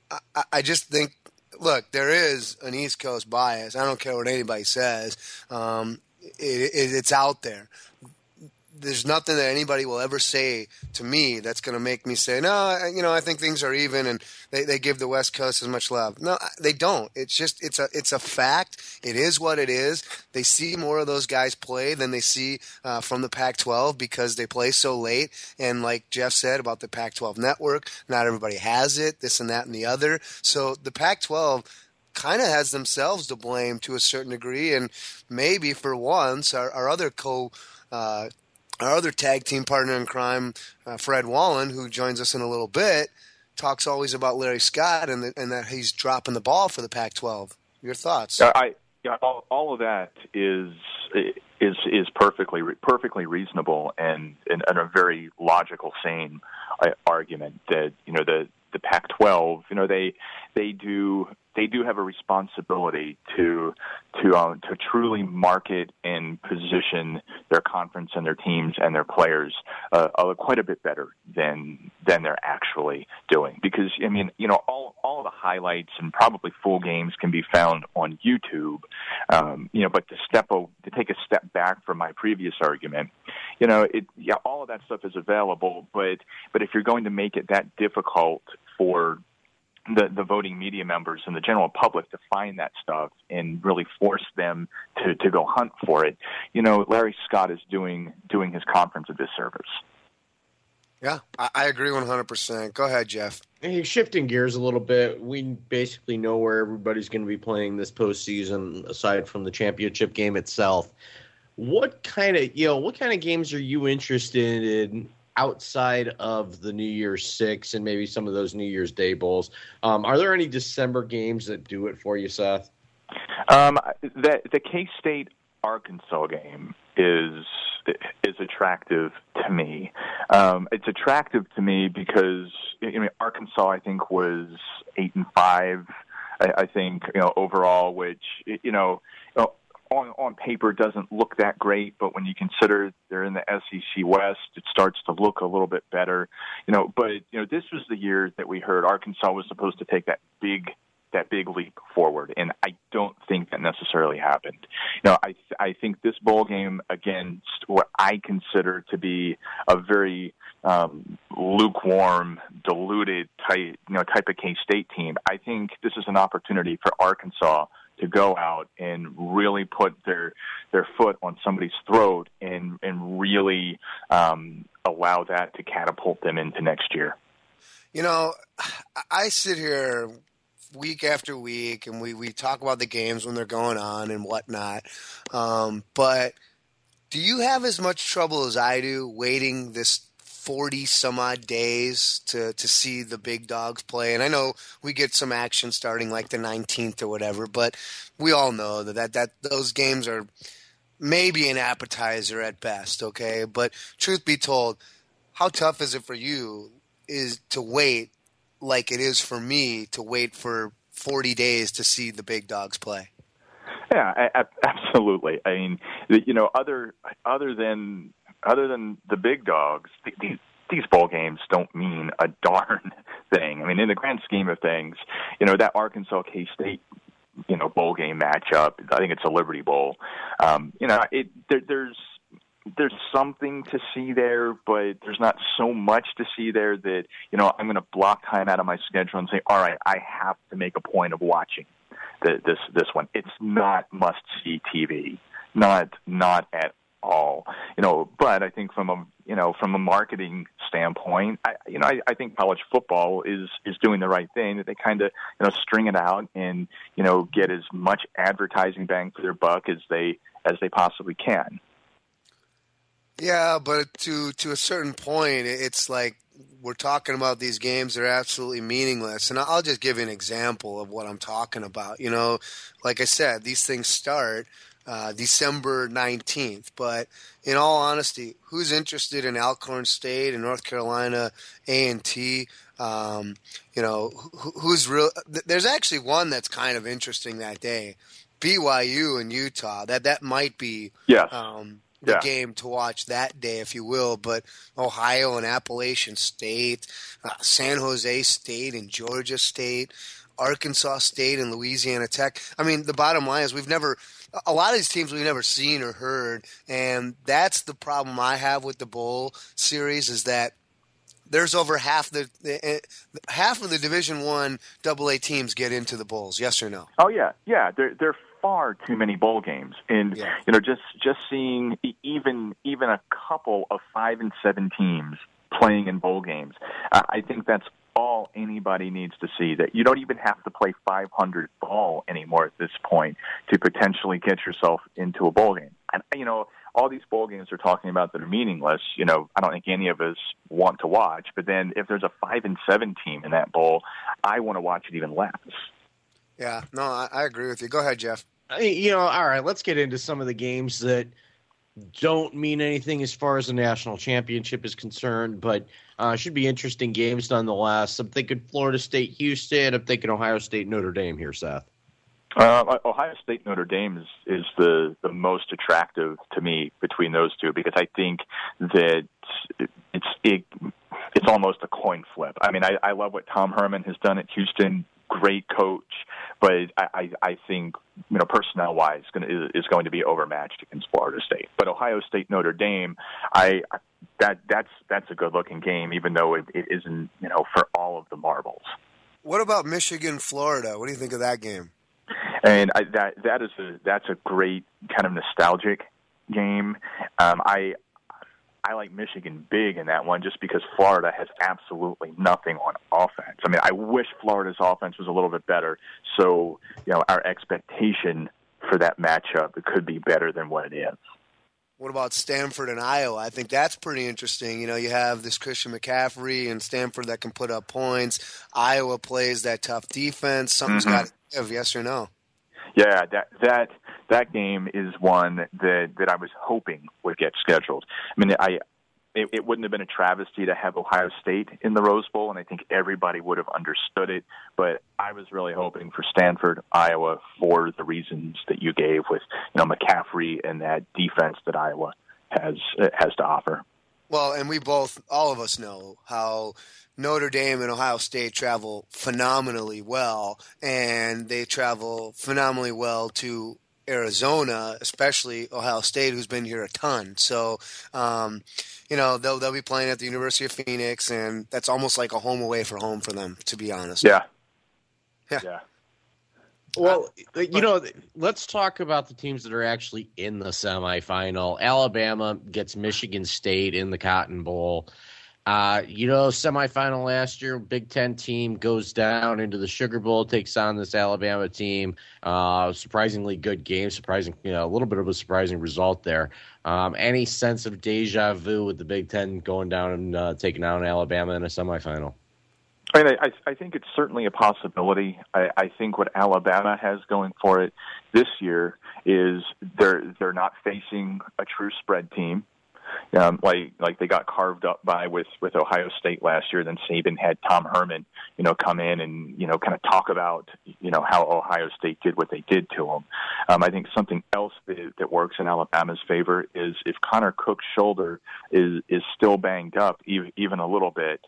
I just think, look, there is an East Coast bias. I don't care what anybody says. It's out there. there's nothing that anybody will ever say to me that's going to make me say, no, I think things are even and they give the West Coast as much love. No, they don't. It's just, it's a fact. It is what it is. They see more of those guys play than they see from the Pac-12 because they play so late. And like Jeff said about the Pac-12 network, not everybody has it, this and that and the other. So the Pac-12 kind of has themselves to blame to a certain degree. And maybe for once, our other our other tag team partner in crime, Fred Wallen, who joins us in a little bit, talks always about Larry Scott and that he's dropping the ball for the Pac-12. Your thoughts? All of that is perfectly reasonable and a very logical, sane argument that the Pac-12, they do have a responsibility to truly market and position their conference and their teams and their players quite a bit better than they're actually doing. Because all the highlights and probably full games can be found on YouTube. But to take a step back from my previous argument, all of that stuff is available. But if you're going to make it that difficult for the voting media members and the general public to find that stuff and really force them to go hunt for it, Larry Scott is doing his conference a disservice. Yeah, I agree 100%. Go ahead, Jeff. Hey, shifting gears a little bit, we basically know where everybody's going to be playing this postseason aside from the championship game itself. What kind of games are you interested in outside of the New Year's Six and maybe some of those New Year's Day bowls? Are there any December games that do it for you, Seth? The K-State Arkansas game is attractive to me. It's attractive to me because Arkansas, I think, was 8-5. I think overall, which on paper doesn't look that great, but when you consider they're in the SEC West, it starts to look a little bit better. But this was the year that we heard Arkansas was supposed to take that big leap forward, and I don't think that necessarily happened. I think this bowl game against what I consider to be a very lukewarm, diluted type of K-State team. I think this is an opportunity for Arkansas to go out and really put their foot on somebody's throat and really allow that to catapult them into next year. I sit here week after week and we talk about the games when they're going on and whatnot. But do you have as much trouble as I do waiting this 40 some odd days to see the big dogs play? And I know we get some action starting like the 19th or whatever, but we all know that those games are maybe an appetizer at best, okay? But truth be told, how tough is it for you is to wait like it is for me to wait for 40 days to see the big dogs play? Yeah, absolutely. I mean, other than the big dogs, these bowl games don't mean a darn thing. I mean, in the grand scheme of things, that Arkansas K-State, bowl game matchup, I think it's a Liberty Bowl. There's something to see there, but there's not so much to see there that, I'm going to block time out of my schedule and say, all right, I have to make a point of watching this one. It's not must-see TV, not at all. But I think from a marketing standpoint, I think college football is doing the right thing, that they kind of, string it out and, get as much advertising bang for their buck as they possibly can. Yeah, but to a certain point, it's like we're talking about these games that are absolutely meaningless. And I'll just give you an example of what I'm talking about. Like I said, these things start December 19th. But in all honesty, who's interested in Alcorn State and North Carolina A&T? Who's real? There's actually one that's kind of interesting that day. BYU and Utah. That might be the game to watch that day, if you will. But Ohio and Appalachian State, San Jose State and Georgia State, Arkansas State and Louisiana Tech. I mean, the bottom line is we've never a lot of these teams we've never seen or heard, and that's the problem I have with the bowl series is that there's over half of the Division I AA teams get into the bowls. Yes or no? Oh yeah. There are far too many bowl games, and just seeing even a couple of 5 and 7 teams playing in bowl games, I think that's all anybody needs to see. That you don't even have to play 500 ball anymore at this point to potentially get yourself into a bowl game. And all these bowl games are talking about that are meaningless. I don't think any of us want to watch. But then if there's a 5 and 7 team in that bowl, I want to watch it even less. Yeah, no, I agree with you. Go ahead, Jeff. All right, let's get into some of the games that don't mean anything as far as the national championship is concerned, but should be interesting games nonetheless. I'm thinking Florida State, Houston. I'm thinking Ohio State, Notre Dame here, Seth. Ohio State Notre Dame is the most attractive to me between those two, because I think that it's almost a coin flip. I mean, I love what Tom Herman has done at Houston. Great coach, but I think personnel wise is going to be overmatched against Florida State. But Ohio State Notre Dame, that's a good looking game, even though it isn't for all of the marbles. What about Michigan Florida? What do you think of that game? And that's a great kind of nostalgic game. I like Michigan big in that one just because Florida has absolutely nothing on offense. I mean, I wish Florida's offense was a little bit better. So, our expectation for that matchup, it could be better than what it is. What about Stanford and Iowa? I think that's pretty interesting. You have this Christian McCaffrey and Stanford that can put up points. Iowa plays that tough defense. Something's got to give, yes or no? Yeah, that game is one that I was hoping would get scheduled. I mean, it wouldn't have been a travesty to have Ohio State in the Rose Bowl, and I think everybody would have understood it. But I was really hoping for Stanford, Iowa, for the reasons that you gave with McCaffrey and that defense that Iowa has to offer. Well, and all of us know how Notre Dame and Ohio State travel phenomenally well, and they travel phenomenally well to Arizona, especially Ohio State, who's been here a ton. So, they'll be playing at the University of Phoenix, and that's almost like a home away for home for them, to be honest. Yeah. Well, let's talk about the teams that are actually in the semifinal. Alabama gets Michigan State in the Cotton Bowl. Semifinal last year, Big Ten team goes down into the Sugar Bowl, takes on this Alabama team. Surprisingly good game, a little bit of a surprising result there. Any sense of deja vu with the Big Ten going down and taking on Alabama in a semifinal? I mean, I think it's certainly a possibility. I think what Alabama has going for it this year is they're not facing a true spread team. Like they got carved up by with Ohio State last year. Then Saban had Tom Herman, come in and kind of talk about how Ohio State did what they did to them. I think something else that works in Alabama's favor is if Connor Cook's shoulder is still banged up even a little bit.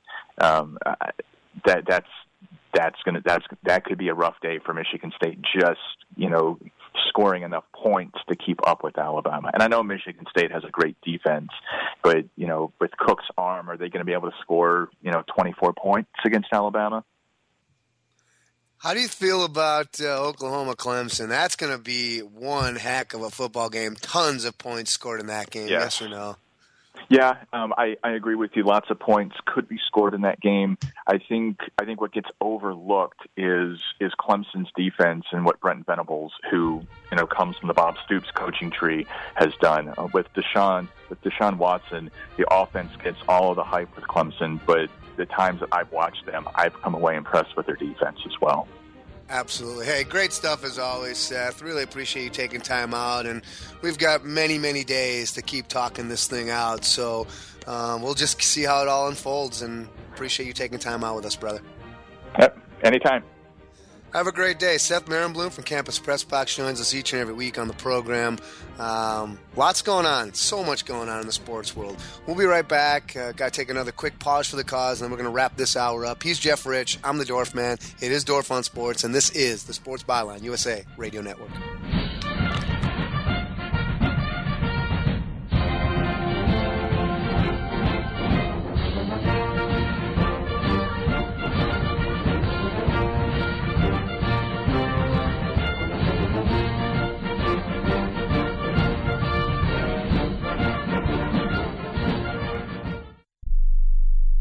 That could be a rough day for Michigan State. Just scoring enough points to keep up with Alabama. And I know Michigan State has a great defense, but with Cook's arm, are they going to be able to score 24 points against Alabama? How do you feel about Oklahoma Clemson? That's going to be one heck of a football game. Tons of points scored in that game. Yes or no? Yeah, I agree with you. Lots of points could be scored in that game. I think what gets overlooked is Clemson's defense and what Brent Venables, who comes from the Bob Stoops coaching tree, has done. With Deshaun Watson, the offense gets all of the hype with Clemson, but the times that I've watched them, I've come away impressed with their defense as well. Absolutely. Hey, great stuff as always, Seth. Really appreciate you taking time out, and we've got many, many days to keep talking this thing out, so we'll just see how it all unfolds, and appreciate you taking time out with us, brother. Yep, anytime. Have a great day. Seth Marenblum from Campus Press Box joins us each and every week on the program. Lots going on. So much going on in the sports world. We'll be right back. Got to take another quick pause for the cause, and then we're going to wrap this hour up. He's Jeff Rich. I'm the Dorf Man. It is Dorf on Sports, and this is the Sports Byline USA Radio Network.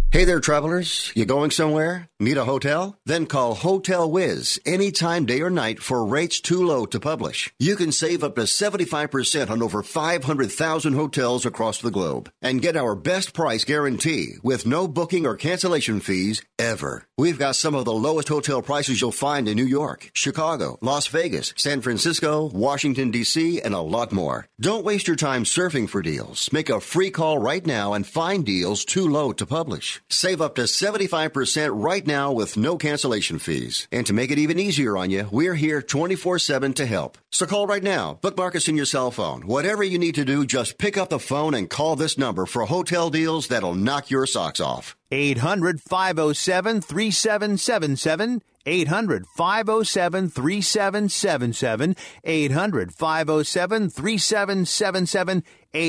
Hey there, travelers. You going somewhere? Need a hotel? Then call Hotel Wiz anytime, day or night, for rates too low to publish. You can save up to 75% on over 500,000 hotels across the globe and get our best price guarantee with no booking or cancellation fees ever. We've got some of the lowest hotel prices you'll find in New York, Chicago, Las Vegas, San Francisco, Washington, D.C., and a lot more. Don't waste your time surfing for deals. Make a free call right now and find deals too low to publish. Save up to 75% right now with no cancellation fees. And to make it even easier on you, we're here 24/7 to help. So call right now. Bookmark us in your cell phone. Whatever you need to do, just pick up the phone and call this number for hotel deals that'll knock your socks off. 800-507-3777. 800-507-3777. 800-507-3777.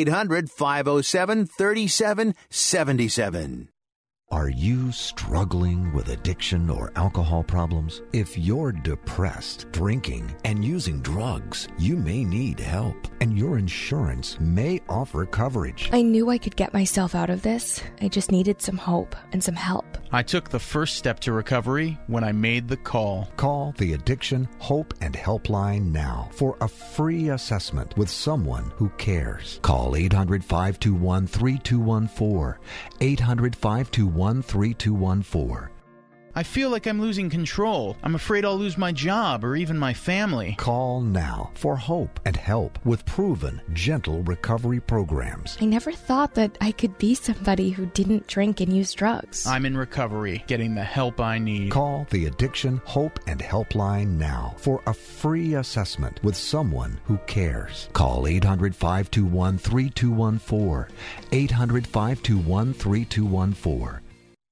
800-507-3777. Are you struggling with addiction or alcohol problems? If you're depressed, drinking, and using drugs, you may need help, and your insurance may offer coverage. I knew I could get myself out of this. I just needed some hope and some help. I took the first step to recovery when I made the call. Call the Addiction Hope and Helpline now for a free assessment with someone who cares. Call 800-521-3214. 800-521-3214. I feel like I'm losing control. I'm afraid I'll lose my job or even my family. Call now for hope and help with proven, gentle recovery programs. I never thought that I could be somebody who didn't drink and use drugs. I'm in recovery, getting the help I need. Call the Addiction Hope and Helpline now for a free assessment with someone who cares. Call 800-521-3214. 800-521-3214.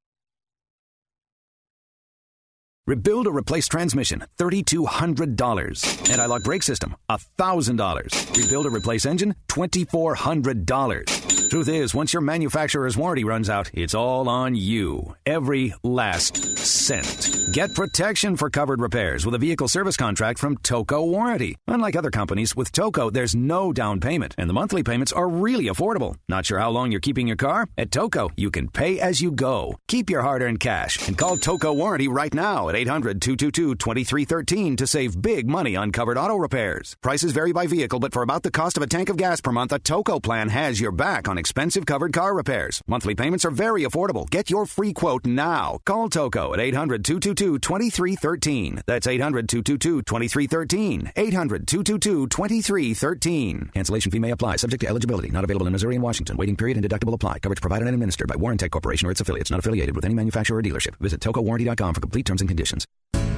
Rebuild or replace transmission, $3,200. Anti-lock brake system, $1,000. Rebuild or replace engine, $2,400. Truth is, once your manufacturer's warranty runs out, it's all on you. Every last cent. Get protection for covered repairs with a vehicle service contract from Toco Warranty. Unlike other companies, with Toco, there's no down payment, and the monthly payments are really affordable. Not sure how long you're keeping your car? At Toco, you can pay as you go. Keep your hard-earned cash and call Toco Warranty right now at 800-222-2313 to save big money on covered auto repairs. Prices vary by vehicle, but for about the cost of a tank of gas per month, a Toco plan has your back on expensive covered car repairs. Monthly payments are very affordable. Get your free quote now. Call Toco at 800-222-2313. That's 800-222-2313. 800-222-2313. Cancellation fee may apply. Subject to eligibility. Not available in Missouri and Washington. Waiting period and deductible apply. Coverage provided and administered by Warrantech Corporation or its affiliates. Not affiliated with any manufacturer or dealership. Visit TocoWarranty.com for complete terms and conditions.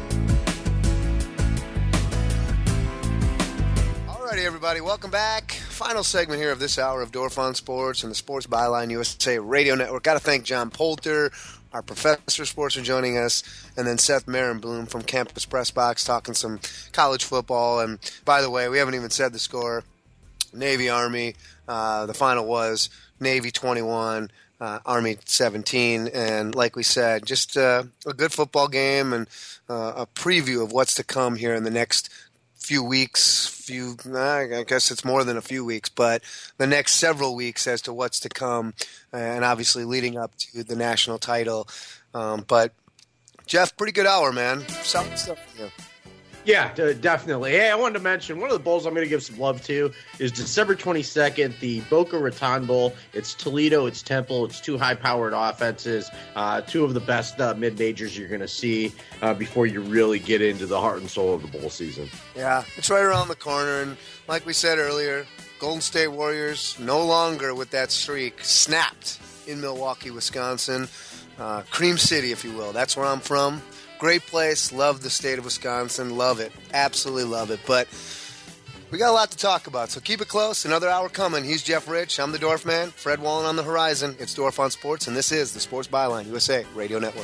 Alrighty, everybody, welcome back. Final segment here of this hour of Dorf on Sports and the Sports Byline USA Radio Network. Got to thank John Poulter, our professor of sports, for joining us, and then Seth Marenbloom from Campus Press Box talking some college football. And by the way, we haven't even said the score. Navy Army. The final was Navy 21. Army 17, and like we said, just a good football game and a preview of what's to come here in the next few weeks, I guess it's more than a few weeks, but the next several weeks as to what's to come, and obviously leading up to the national title. But Jeff, pretty good hour, man. Solid stuff for you. Yeah, definitely. Hey, I wanted to mention one of the bowls I'm going to give some love to is December 22nd, the Boca Raton Bowl. It's Toledo, it's Temple, it's two high-powered offenses, two of the best mid-majors you're going to see before you really get into the heart and soul of the bowl season. Yeah, it's right around the corner, and like we said earlier, Golden State Warriors no longer with that streak, snapped in Milwaukee, Wisconsin. Cream City, if you will. That's where I'm from. Great place. Love the state of Wisconsin. Love it. Absolutely love it. But we got a lot to talk about, so keep it close. Another hour coming. He's Jeff Rich. I'm the Dorf Man. Fred Wallen on the horizon. It's Dorf on Sports, and this is the Sports Byline USA Radio Network.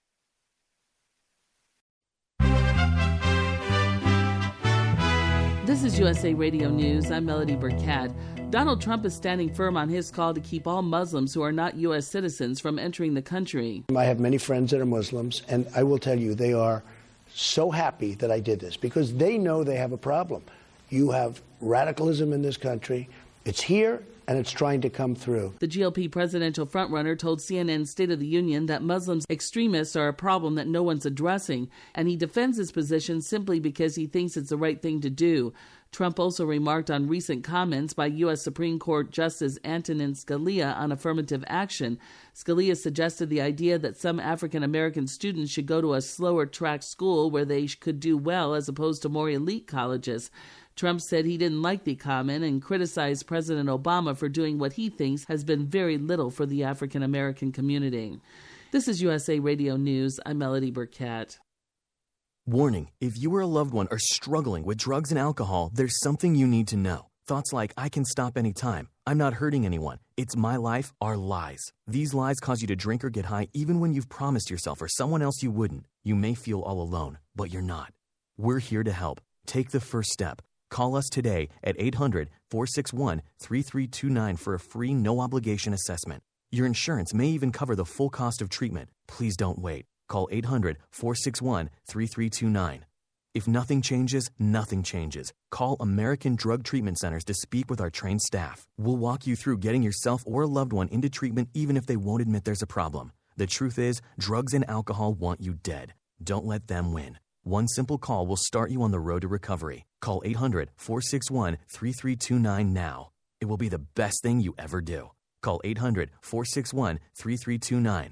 This This is USA Radio News. I'm Melody Burkett. Donald Trump is standing firm on his call to keep all Muslims who are not U.S. citizens from entering the country. I have many friends that are Muslims, and I will tell you, they are so happy that I did this because they know they have a problem. You have radicalism in this country. It's here, and it's trying to come through. The GOP presidential frontrunner told CNN's State of the Union that Muslim extremists are a problem that no one's addressing, and he defends his position simply because he thinks it's the right thing to do. Trump also remarked on recent comments by U.S. Supreme Court Justice Antonin Scalia on affirmative action. Scalia suggested the idea that some African-American students should go to a slower-track school where they could do well as opposed to more elite colleges. Trump said he didn't like the comment and criticized President Obama for doing what he thinks has been very little for the African-American community. This is USA Radio News. I'm Melody Burkett. Warning, if you or a loved one are struggling with drugs and alcohol, there's something you need to know. Thoughts like, I can stop anytime, I'm not hurting anyone, it's my life, are lies. These lies cause you to drink or get high even when you've promised yourself or someone else you wouldn't. You may feel all alone, but you're not. We're here to help. Take the first step. Call us today at 800-461-3329 for a free, no-obligation assessment. Your insurance may even cover the full cost of treatment. Please don't wait. Call 800-461-3329. If nothing changes, nothing changes. Call American Drug Treatment Centers to speak with our trained staff. We'll walk you through getting yourself or a loved one into treatment even if they won't admit there's a problem. The truth is, drugs and alcohol want you dead. Don't let them win. One simple call will start you on the road to recovery. Call 800-461-3329 now. It will be the best thing you ever do. Call 800-461-3329.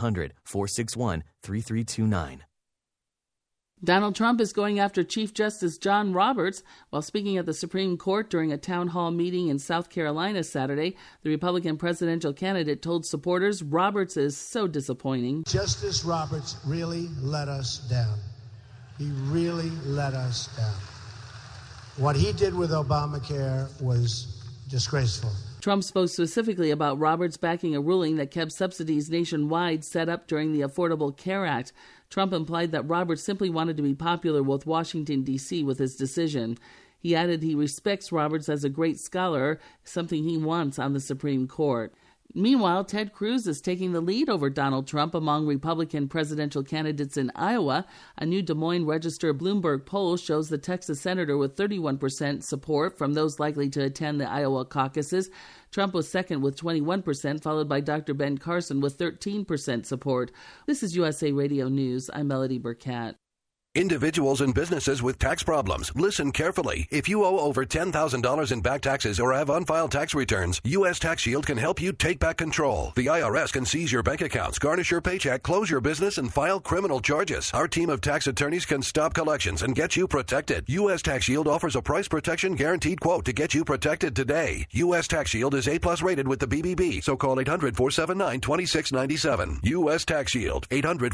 800-461-3329. Donald Trump is going after Chief Justice John Roberts. While speaking at the Supreme Court during a town hall meeting in South Carolina Saturday, the Republican presidential candidate told supporters Roberts is so disappointing. Justice Roberts really let us down. He really let us down. What he did with Obamacare was disgraceful. Trump spoke specifically about Roberts backing a ruling that kept subsidies nationwide set up during the Affordable Care Act. Trump implied that Roberts simply wanted to be popular with Washington, D.C. with his decision. He added he respects Roberts as a great scholar, something he wants on the Supreme Court. Meanwhile, Ted Cruz is taking the lead over Donald Trump among Republican presidential candidates in Iowa. A new Des Moines Register Bloomberg poll shows the Texas senator with 31% support from those likely to attend the Iowa caucuses. Trump was second with 21%, followed by Dr. Ben Carson with 13% support. This is USA Radio News. I'm Melody Burkett. Individuals and businesses with tax problems, listen carefully. If you owe over $10,000 in back taxes or have unfiled tax returns, U.S. Tax Shield can help you take back control. The IRS can seize your bank accounts, garnish your paycheck, close your business, and file criminal charges. Our team of tax attorneys can stop collections and get you protected. U.S. Tax Shield offers a price protection guaranteed quote to get you protected today. U.S. Tax Shield is A+ rated with the BBB, so call 800-479-2697. U.S. Tax Shield,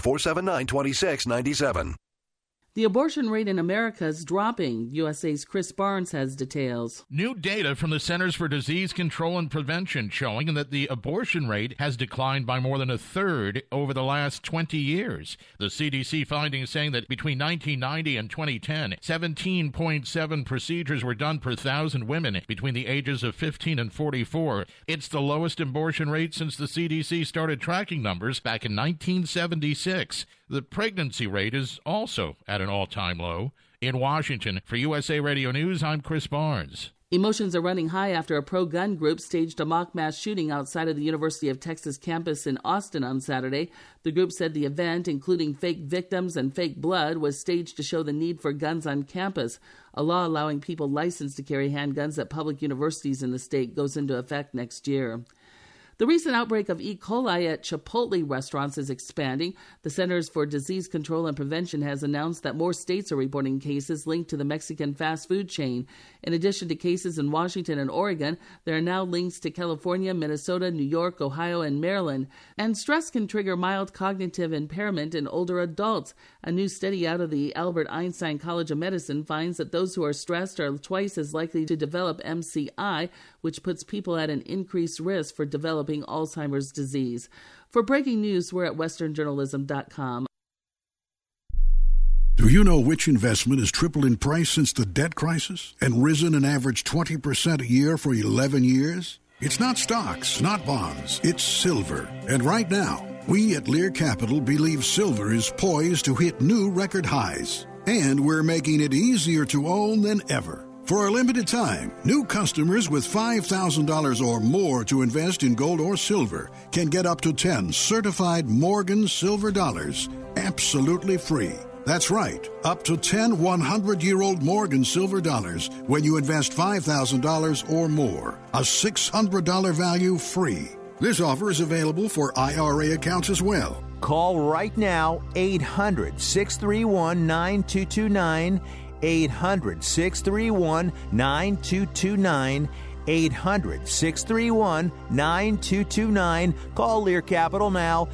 800-479-2697. The abortion rate in America is dropping. USA's Chris Barnes has details. New data from the Centers for Disease Control and Prevention showing that the abortion rate has declined by more than a third over the last 20 years. The CDC findings saying that between 1990 and 2010, 17.7 procedures were done per 1,000 women between the ages of 15 and 44. It's the lowest abortion rate since the CDC started tracking numbers back in 1976. The pregnancy rate is also at an all-time low. In Washington, for USA Radio News, I'm Chris Barnes. Emotions are running high after a pro-gun group staged a mock mass shooting outside of the University of Texas campus in Austin on Saturday. The group said the event, including fake victims and fake blood, was staged to show the need for guns on campus. A law allowing people licensed to carry handguns at public universities in the state goes into effect next year. The recent outbreak of E. coli at Chipotle restaurants is expanding. The Centers for Disease Control and Prevention has announced that more states are reporting cases linked to the Mexican fast food chain. In addition to cases in Washington and Oregon, there are now links to California, Minnesota, New York, Ohio, and Maryland. And stress can trigger mild cognitive impairment in older adults. A new study out of the Albert Einstein College of Medicine finds that those who are stressed are twice as likely to develop MCI, which puts people at an increased risk for developing Alzheimer's disease. For breaking news, we're at westernjournalism.com. Do you know which investment has tripled in price since the debt crisis and risen an average 20% a year for 11 years? It's not stocks, not bonds. It's silver. And right now, we at Lear Capital believe silver is poised to hit new record highs. And we're making it easier to own than ever. For a limited time, new customers with $5,000 or more to invest in gold or silver can get up to 10 certified Morgan silver dollars absolutely free. That's right, up to 10 100-year-old Morgan silver dollars when you invest $5,000 or more. A $600 value free. This offer is available for IRA accounts as well. Call right now, 800-631-9229, 800-631-9229, 800-631-9229. Call Lear Capital now,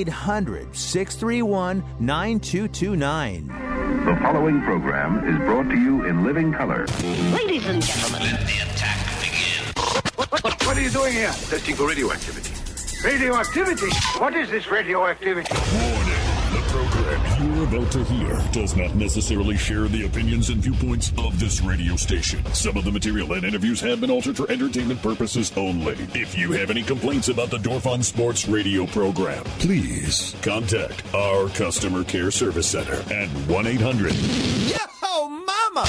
800-631-9229. The following program is brought to you in living color. Ladies and gentlemen, let the attack begin. What are you doing here? Testing for radioactivity. Radioactivity? What is this radioactivity? Warning. The program you're about to hear does not necessarily share the opinions and viewpoints of this radio station. Some of the material and interviews have been altered for entertainment purposes only. If you have any complaints about the Dorf on Sports radio program, please contact our customer care service center at 1-800. Yo, mama!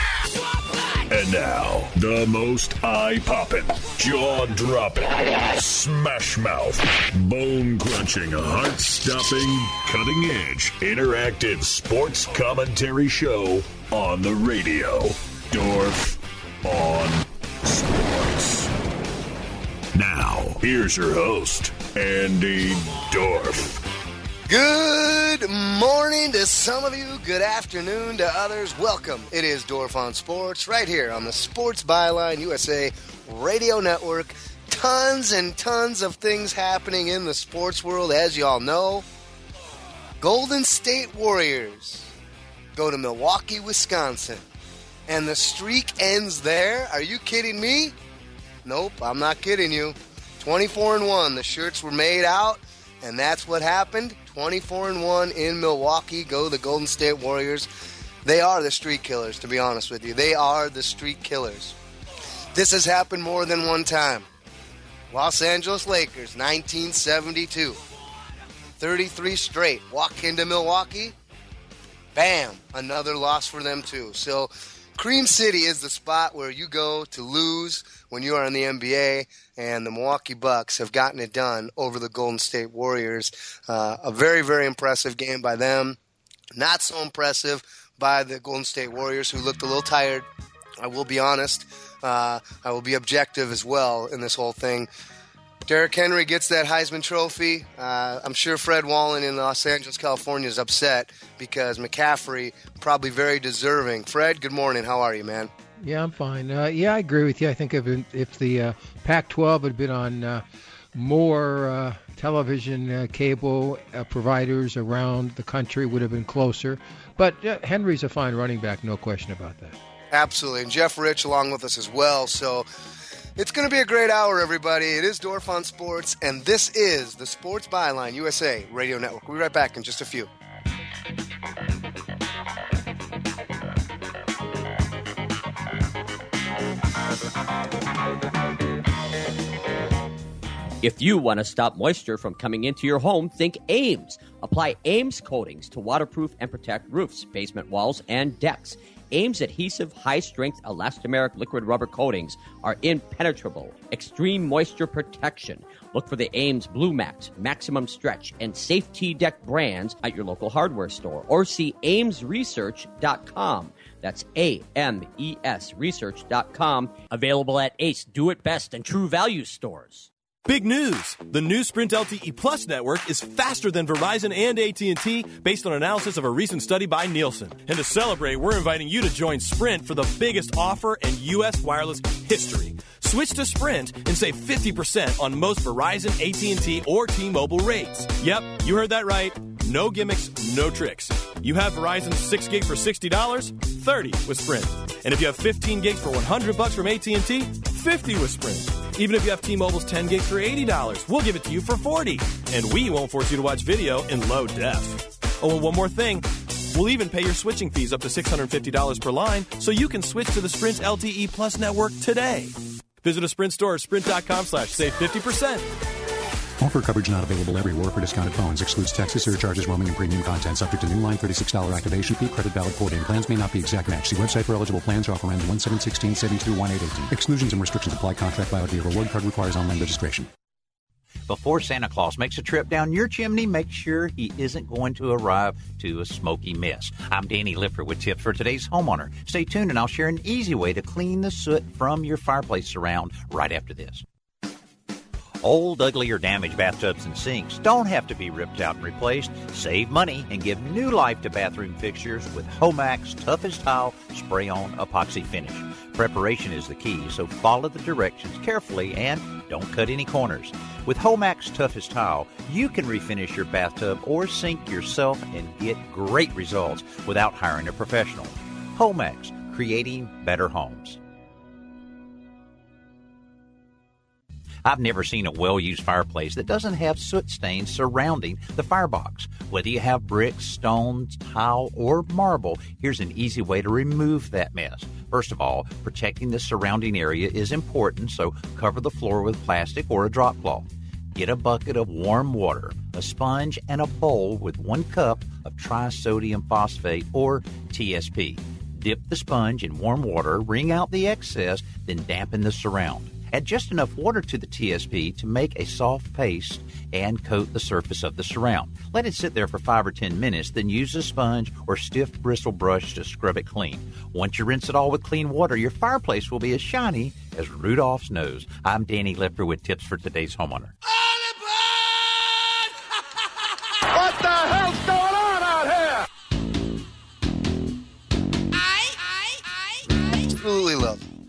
And now, the most eye-popping, jaw-dropping, smash-mouth, bone-crunching, heart-stopping, cutting-edge, interactive sports commentary show on the radio. Dorf on Sports. Now, here's your host, Andy Dorf. Good morning to some of you. Good afternoon to others. Welcome. It is Dorf on Sports right here on the Sports Byline USA Radio Network. Tons and tons of things happening in the sports world, as you all know. Golden State Warriors go to Milwaukee, Wisconsin, and the streak ends there. Are you kidding me? Nope, I'm not kidding you. 24-1. The shirts were made out, and that's what happened. 24-1 in Milwaukee. Go the Golden State Warriors. They are the streak killers, to be honest with you. They are the streak killers. This has happened more than one time. Los Angeles Lakers, 1972. 33 straight. Walk into Milwaukee. Bam. Another loss for them, too. So, Cream City is the spot where you go to lose when you are in the NBA, and the Milwaukee Bucks have gotten it done over the Golden State Warriors. A very, very impressive game by them. Not so impressive by the Golden State Warriors, who looked a little tired. I will be honest. I will be objective as well in this whole thing. Derrick Henry gets that Heisman Trophy. I'm sure Fred Wallen in Los Angeles, California is upset because McCaffrey probably very deserving. Fred, good morning. How are you, man? Yeah, I'm fine. Yeah, I agree with you. I think if the Pac-12 had been on more television cable providers around the country, would have been closer. But Henry's a fine running back, no question about that. Absolutely. And Jeff Rich along with us as well. So it's going to be a great hour, everybody. It is Dorf on Sports, and this is the Sports Byline USA Radio Network. We'll be right back in just a few. If you want to stop moisture from coming into your home, think Ames. Apply Ames coatings to waterproof and protect roofs, basement walls, and decks. Ames adhesive, high-strength elastomeric liquid rubber coatings are impenetrable. Extreme moisture protection. Look for the Ames Blue Max, Maximum Stretch, and Safety Deck brands at your local hardware store, or see amesresearch.com. That's AMES research.com. Available at Ace, Do It Best, and True Value stores. Big news! The new Sprint LTE Plus network is faster than Verizon and AT&T based on analysis of a recent study by Nielsen. And to celebrate, we're inviting you to join Sprint for the biggest offer in U.S. wireless history. Switch to Sprint and save 50% on most Verizon, AT&T, or T-Mobile rates. Yep, you heard that right. No gimmicks, no tricks. You have Verizon 6 gig for $60, $30 with Sprint. And if you have 15 gigs for $100 from AT&T, $50 with Sprint. Even if you have T-Mobile's 10 gig for $80, we'll give it to you for $40. And we won't force you to watch video in low def. Oh, and one more thing. We'll even pay your switching fees up to $650 per line so you can switch to the Sprint LTE Plus network today. Visit a Sprint store at sprint.com/save 50%. Offer coverage not available everywhere for discounted phones. Excludes taxes, surcharges, roaming, and premium content. Subject to new line $36 activation fee. Credit valid port-in. Plans may not be exact match. See website for eligible plans. Offer ends 1/7/16/72/1818. Exclusions and restrictions apply. Contract valid via reward card requires online registration. Before Santa Claus makes a trip down your chimney, make sure he isn't going to arrive to a smoky mess. I'm Danny Lipper with tips for today's homeowner. Stay tuned and I'll share an easy way to clean the soot from your fireplace surround right after this. Old, ugly, or damaged bathtubs and sinks don't have to be ripped out and replaced. Save money and give new life to bathroom fixtures with Homac's Toughest Tile Spray-On Epoxy Finish. Preparation is the key, so follow the directions carefully and don't cut any corners. With Homac's Toughest Tile, you can refinish your bathtub or sink yourself and get great results without hiring a professional. Homac's, creating better homes. I've never seen a well-used fireplace that doesn't have soot stains surrounding the firebox. Whether you have bricks, stones, tile, or marble, here's an easy way to remove that mess. First of all, protecting the surrounding area is important, so cover the floor with plastic or a drop cloth. Get a bucket of warm water, a sponge, and a bowl with 1 cup of trisodium phosphate, or TSP. Dip the sponge in warm water, wring out the excess, then dampen the surround. Add just enough water to the TSP to make a soft paste and coat the surface of the surround. Let it sit there for 5 or 10 minutes, then use a sponge or stiff bristle brush to scrub it clean. Once you rinse it all with clean water, your fireplace will be as shiny as Rudolph's nose. I'm Danny Lipper with tips for today's homeowner. What the hell's going on out here? I absolutely love it.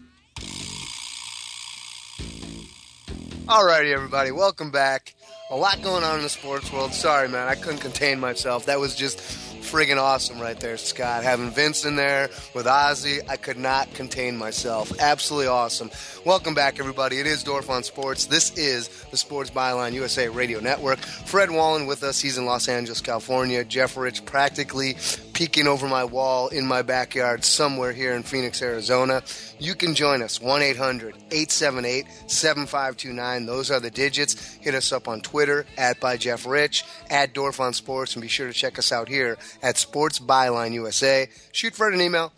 Alrighty, everybody, welcome back. A lot going on in the sports world. Sorry, man, I couldn't contain myself. That was just friggin' awesome right there, Scott. Having Vince in there with Ozzy, I could not contain myself. Absolutely awesome. Welcome back, everybody. It is Dorf on Sports. This is the Sports Byline USA Radio Network. Fred Wallen with us. He's in Los Angeles, California. Jeff Rich practically peeking over my wall in my backyard somewhere here in Phoenix, Arizona. You can join us, 1-800-878-7529. Those are the digits. Hit us up on Twitter, @ByJeffRich, @Dorf on Sports, and be sure to check us out here at Sports Byline USA. Shoot Fred an email,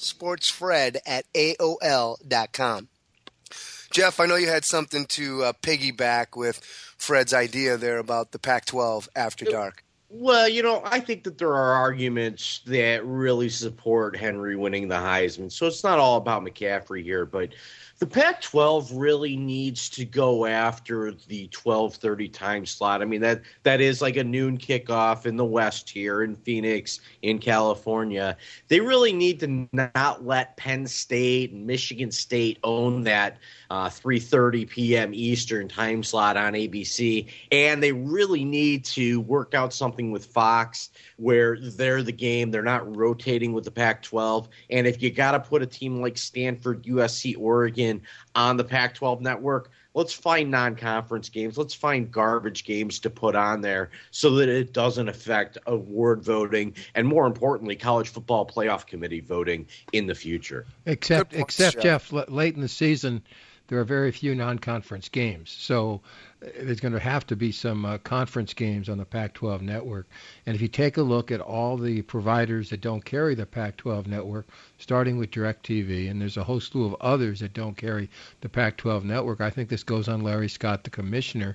sportsfred@aol.com. Jeff, I know you had something to piggyback with Fred's idea there about the Pac-12 after dark. Well, I think that there are arguments that really support Henry winning the Heisman. So it's not all about McCaffrey here, but the Pac-12 really needs to go after the 12:30 time slot. I mean, that is like a noon kickoff in the West here in Phoenix, in California. They really need to not let Penn State and Michigan State own that 3:30 p.m. Eastern time slot on ABC. And they really need to work out something with Fox where they're the game. They're not rotating with the Pac-12. And if you got to put a team like Stanford, USC, Oregon on the Pac-12 network, let's find non-conference games. Let's find garbage games to put on there so that it doesn't affect award voting and, more importantly, college football playoff committee voting in the future. Except Jeff, late in the season, there are very few non-conference games. So there's going to have to be some conference games on the Pac-12 network. And if you take a look at all the providers that don't carry the Pac-12 network, starting with DirecTV, and there's a whole slew of others that don't carry the Pac-12 network. I think this goes on Larry Scott, the commissioner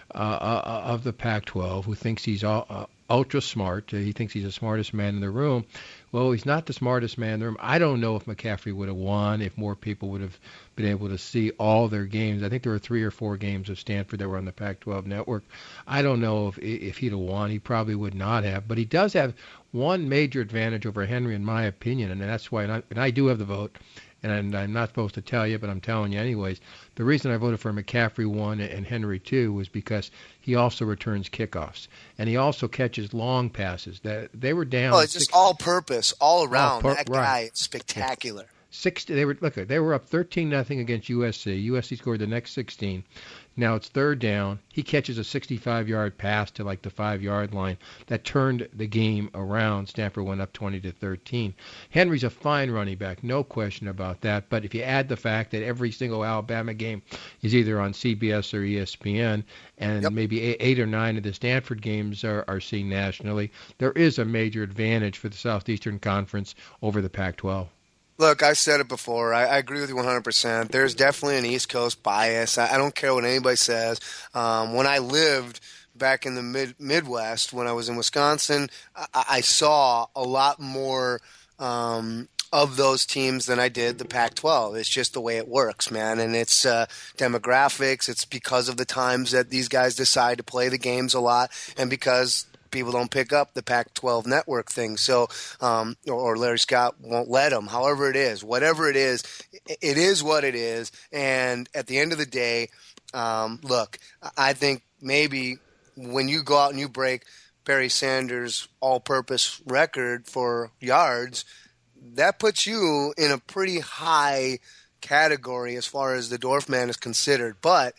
of the Pac-12, who thinks he's ultra smart. He thinks he's the smartest man in the room. Well, he's not the smartest man in the room. I don't know if McCaffrey would have won, if more people would have been able to see all their games. I think there were 3 or 4 games of Stanford that were on the Pac-12 network. I don't know if he'd have won. He probably would not have. But he does have one major advantage over Henry, in my opinion, and that's why, and I do have the vote, and I'm not supposed to tell you, but I'm telling you anyways. The reason I voted for McCaffrey 1 and Henry 2 was because he also returns kickoffs, and he also catches long passes. That they were down. Oh, it's just all-purpose, all around. That guy is spectacular. They were up 13-0 against USC. USC scored the next 16. Now it's third down. He catches a 65-yard pass to like the 5-yard line that turned the game around. Stanford went up 20-13. Henry's a fine running back, no question about that. But if you add the fact that every single Alabama game is either on CBS or ESPN, and maybe 8 or 9 of the Stanford games are seen nationally, there is a major advantage for the Southeastern Conference over the Pac-12. Look, I said it before. I agree with you 100%. There's definitely an East Coast bias. I don't care what anybody says. When I lived back in the Midwest, when I was in Wisconsin, I saw a lot more of those teams than I did the Pac-12. It's just the way it works, man. And it's demographics. It's because of the times that these guys decide to play the games a lot, and because people don't pick up the Pac-12 network thing. So, or Larry Scott won't let them. However it is, whatever it is what it is. And at the end of the day, look, I think maybe when you go out and you break Barry Sanders' all-purpose record for yards, that puts you in a pretty high category as far as the Dorfman is concerned. But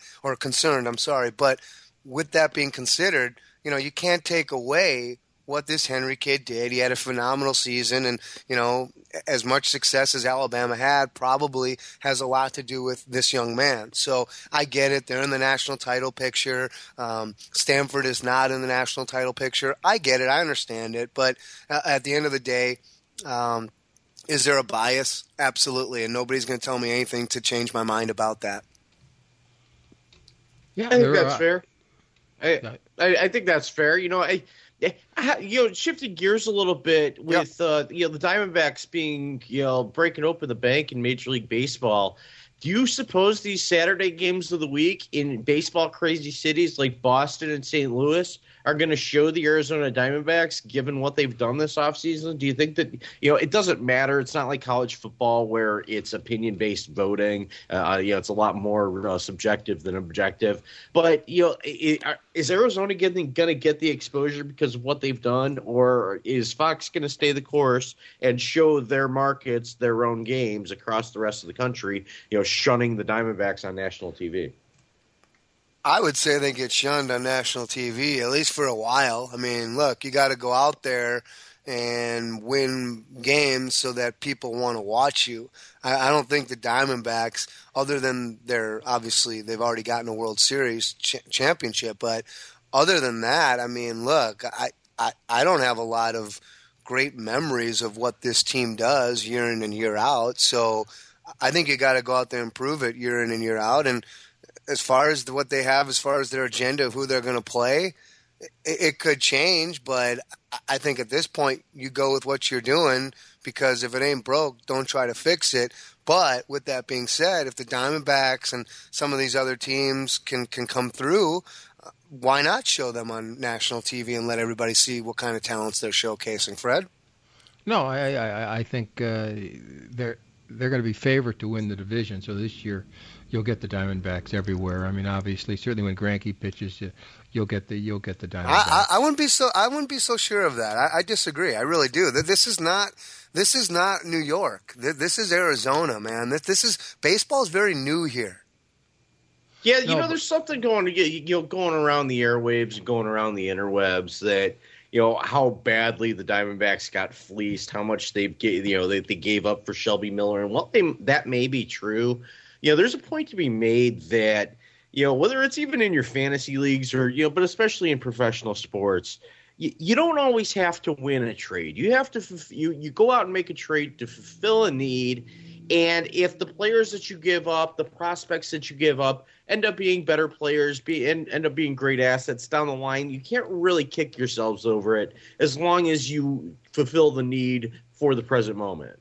with that being considered, you know, you can't take away what this Henry kid did. He had a phenomenal season, and, you know, as much success as Alabama had probably has a lot to do with this young man. So I get it. They're in the national title picture. Stanford is not in the national title picture. I get it. I understand it. But at the end of the day, is there a bias? Absolutely. And nobody's going to tell me anything to change my mind about that. Yeah, I think that's fair. I think that's fair. You know, shifting gears a little bit with the Diamondbacks being, breaking open the bank in Major League Baseball. Do you suppose these Saturday games of the week in baseball crazy cities like Boston and St. Louis are going to show the Arizona Diamondbacks, given what they've done this offseason? Do you think that, it doesn't matter? It's not like college football where it's opinion-based voting. It's a lot more subjective than objective. But, is Arizona going to get the exposure because of what they've done, or is Fox going to stay the course and show their markets their own games across the rest of the country, shunning the Diamondbacks on national TV? I would say they get shunned on national TV, at least for a while. I mean, look, you got to go out there and win games so that people want to watch you. I don't think the Diamondbacks, other than they've already gotten a World Series championship, but other than that, I mean, look, I don't have a lot of great memories of what this team does year in and year out. So I think you got to go out there and prove it year in and year out. And as far as what they have, as far as their agenda of who they're going to play, it could change. But I think at this point, you go with what you're doing, because if it ain't broke, don't try to fix it. But with that being said, if the Diamondbacks and some of these other teams can come through, why not show them on national TV and let everybody see what kind of talents they're showcasing, Fred? No, I think they're going to be favored to win the division. So this year, you'll get the Diamondbacks everywhere. I mean, obviously, certainly when Greinke pitches, you'll get the Diamondbacks. I wouldn't be so sure of that. I disagree. I really do. This is not New York. This is Arizona, man. Baseball is very new here. Yeah, there's something going around the airwaves and going around the interwebs that, how badly the Diamondbacks got fleeced, how much they gave up for Shelby Miller, and that may be true. There's a point to be made that, whether it's even in your fantasy leagues or, but especially in professional sports, you don't always have to win a trade. You have to you go out and make a trade to fulfill a need. And if the players that you give up, the prospects that you give up, end up being better players, end up being great assets down the line, you can't really kick yourselves over it as long as you fulfill the need for the present moment.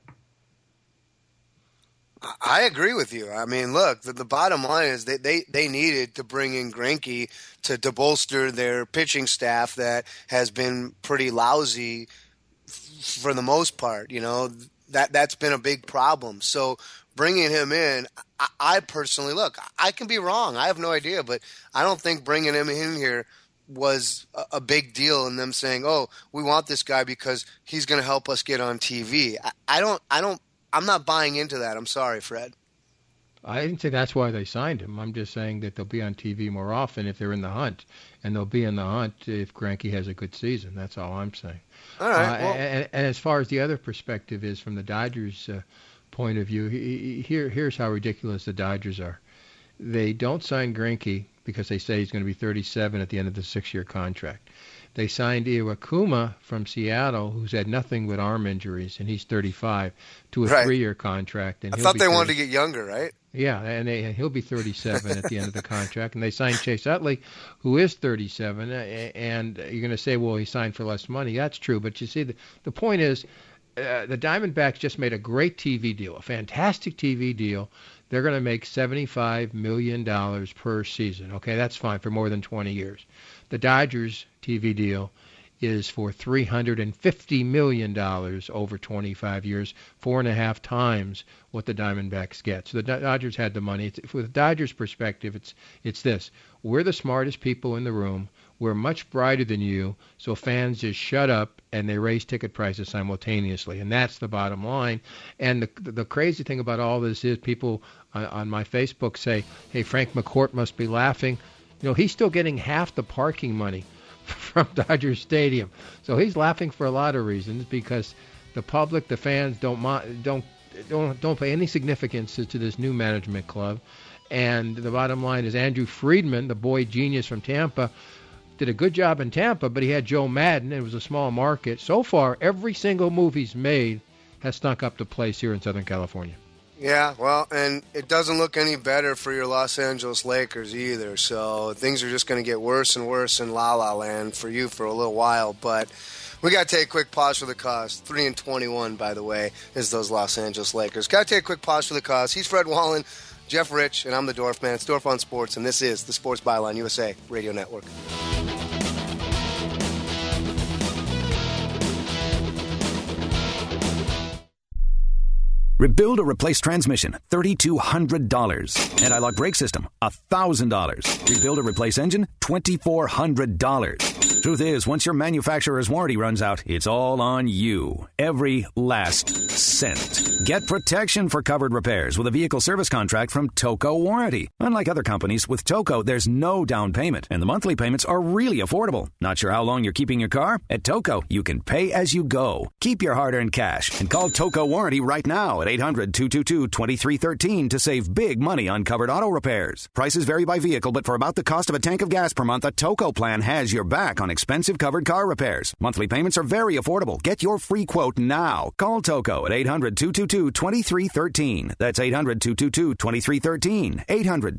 I agree with you. I mean, look, the bottom line is they needed to bring in Greinke to bolster their pitching staff that has been pretty lousy for the most part. That's been a big problem. So bringing him in, I personally, look, I can be wrong. I have no idea, but I don't think bringing him in here was a big deal in them saying, oh, we want this guy because he's going to help us get on TV. I I'm not buying into that. I'm sorry, Fred. I didn't say that's why they signed him. I'm just saying that they'll be on TV more often if they're in the hunt, and they'll be in the hunt if Greinke has a good season. That's all I'm saying. All right. And as far as the other perspective is from the Dodgers' point of view, here's how ridiculous the Dodgers are. They don't sign Greinke because they say he's going to be 37 at the end of the 6-year contract. They signed Iwakuma from Seattle, who's had nothing but arm injuries, and he's 35, to a 3-year contract. And I thought they wanted to get younger, right? Yeah, and he'll be 37 at the end of the contract. And they signed Chase Utley, who is 37, and you're going to say, well, he signed for less money. That's true, but you see, the point is, the Diamondbacks just made a great TV deal, a fantastic TV deal. They're going to make $75 million per season. Okay, that's fine for more than 20 years. The Dodgers TV deal is for $350 million over 25 years, 4.5 times what the Diamondbacks get. So the Dodgers had the money. From the Dodgers' perspective, it's this. We're the smartest people in the room. We're much brighter than you, so fans just shut up and they raise ticket prices simultaneously, and that's the bottom line. And the crazy thing about all this is people on my Facebook say, hey, Frank McCourt must be laughing. You know, he's still getting half the parking money from Dodger Stadium. So he's laughing for a lot of reasons because the public, the fans don't pay any significance to this new management club. And the bottom line is Andrew Friedman, the boy genius from Tampa, did a good job in Tampa, but he had Joe Madden. It was a small market. So far, every single move he's made has stunk up the place here in Southern California. Yeah, well, and it doesn't look any better for your Los Angeles Lakers either. So things are just going to get worse and worse in La La Land for you for a little while. But we got to take a quick pause for the cause. 3-21, by the way, is those Los Angeles Lakers. Got to take a quick pause for the cause. He's Fred Wallen, Jeff Rich, and I'm the Dorf Man. It's Dorf on Sports, and this is the Sports Byline USA Radio Network. Rebuild or replace transmission, $3,200. Anti-lock brake system, $1,000. Rebuild or replace engine, $2,400. Truth is, once your manufacturer's warranty runs out, it's all on you. Every last cent. Get protection for covered repairs with a vehicle service contract from Toco Warranty. Unlike other companies, with Toco, there's no down payment, and the monthly payments are really affordable. Not sure how long you're keeping your car? At Toco, you can pay as you go. Keep your hard-earned cash and call Toco Warranty right now at 800-222-2313 to save big money on covered auto repairs. Prices vary by vehicle, but for about the cost of a tank of gas per month, a Toco plan has your back on expensive covered car repairs. Monthly payments are very affordable. Get your free quote now. Call Toco at 800-222-2313. That's 800-222-2313.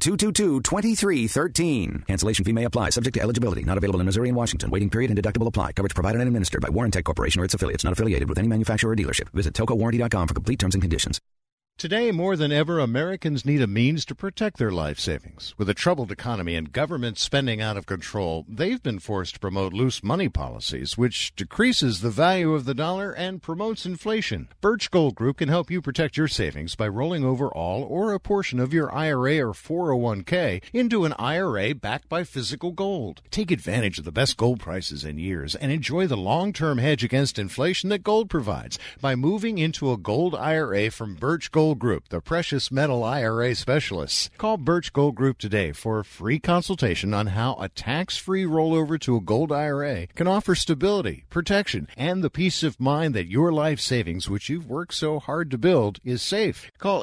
800-222-2313. Cancellation fee may apply. Subject to eligibility. Not available in Missouri and Washington. Waiting period and deductible apply. Coverage provided and administered by Warrantech Corporation or its affiliates. Not affiliated with any manufacturer or dealership. Visit TocoWarranty.com for complete terms and conditions. Today, more than ever, Americans need a means to protect their life savings. With a troubled economy and government spending out of control, they've been forced to promote loose money policies, which decreases the value of the dollar and promotes inflation. Birch Gold Group can help you protect your savings by rolling over all or a portion of your IRA or 401k into an IRA backed by physical gold. Take advantage of the best gold prices in years and enjoy the long-term hedge against inflation that gold provides by moving into a gold IRA from Birch Gold Group, the precious metal IRA specialists. Call Birch Gold Group today for a free consultation on how a tax-free rollover to a gold IRA can offer stability, protection, and the peace of mind that your life savings, which you've worked so hard to build, is safe. Call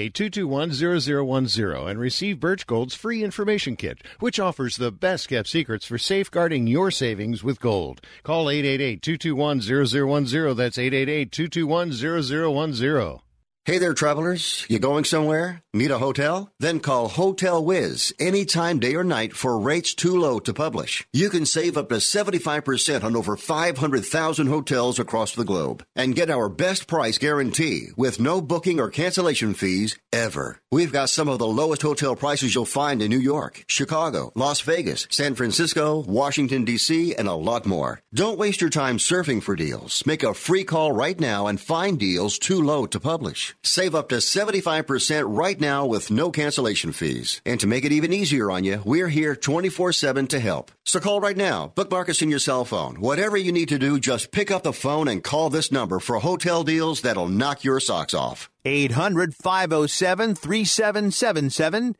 888-221-0010 and receive Birch Gold's free information kit, which offers the best-kept secrets for safeguarding your savings with gold. Call 888-221-0010. That's 888-221-0010. Hey there, travelers. You going somewhere? Need a hotel? Then call Hotel Wiz anytime, day or night, for rates too low to publish. You can save up to 75% on over 500,000 hotels across the globe and get our best price guarantee with no booking or cancellation fees ever. We've got some of the lowest hotel prices you'll find in New York, Chicago, Las Vegas, San Francisco, Washington, D.C., and a lot more. Don't waste your time surfing for deals. Make a free call right now and find deals too low to publish. Save up to 75% right now with no cancellation fees. And to make it even easier on you, we're here 24/7 to help. So call right now. Bookmark us in your cell phone. Whatever you need to do, just pick up the phone and call this number for hotel deals that'll knock your socks off. 800-507-3777.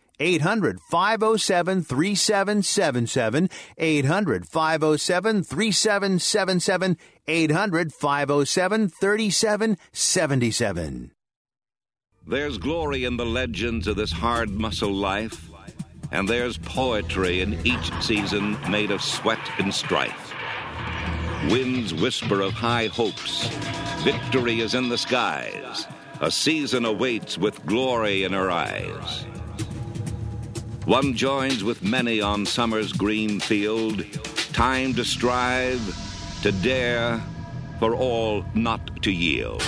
800-507-3777. 800-507-3777. 800-507-3777. There's glory in the legends of this hard muscle life, and there's poetry in each season made of sweat and strife. Winds whisper of high hopes. Victory is in the skies. A season awaits with glory in her eyes. One joins with many on summer's green field. Time to strive, to dare, for all not to yield.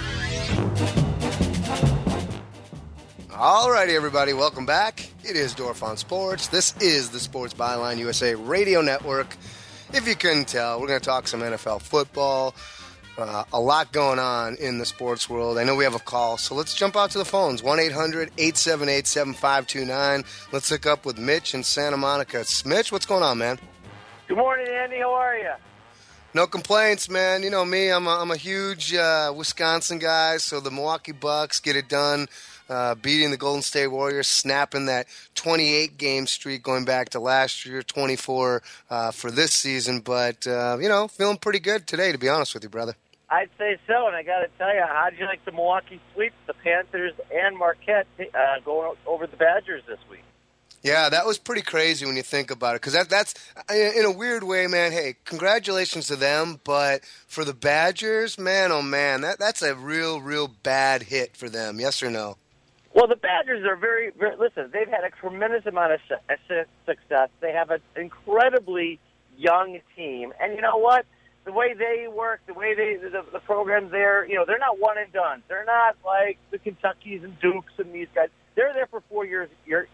All righty, everybody, welcome back. It is Dorf on Sports. This is the Sports Byline USA Radio Network. If you couldn't tell, we're going to talk some NFL football. A lot going on in the sports world. I know we have a call, so let's jump out to the phones. 1-800-878-7529. Let's hook up with Mitch in Santa Monica. Mitch, what's going on, man? Good morning, Andy. How are you? No complaints, man. You know me, I'm a huge Wisconsin guy, so the Milwaukee Bucks get it done. Beating the Golden State Warriors, snapping that 28-game streak going back to last year, 24 for this season. But, feeling pretty good today, to be honest with you, brother. I'd say so, and I got to tell you, how did you like the Milwaukee sweep, the Panthers and Marquette going over the Badgers this week? Yeah, that was pretty crazy when you think about it, because that's in a weird way, man. Hey, congratulations to them, but for the Badgers, man, oh man, that's a real bad hit for them. Yes or no? Well, the Badgers are very listen, they've had a tremendous amount of success. They have an incredibly young team. And you know what? The way they work, the way the program's there, they're not one and done. They're not like the Kentuckys and Dukes and these guys. They're there for 4 years.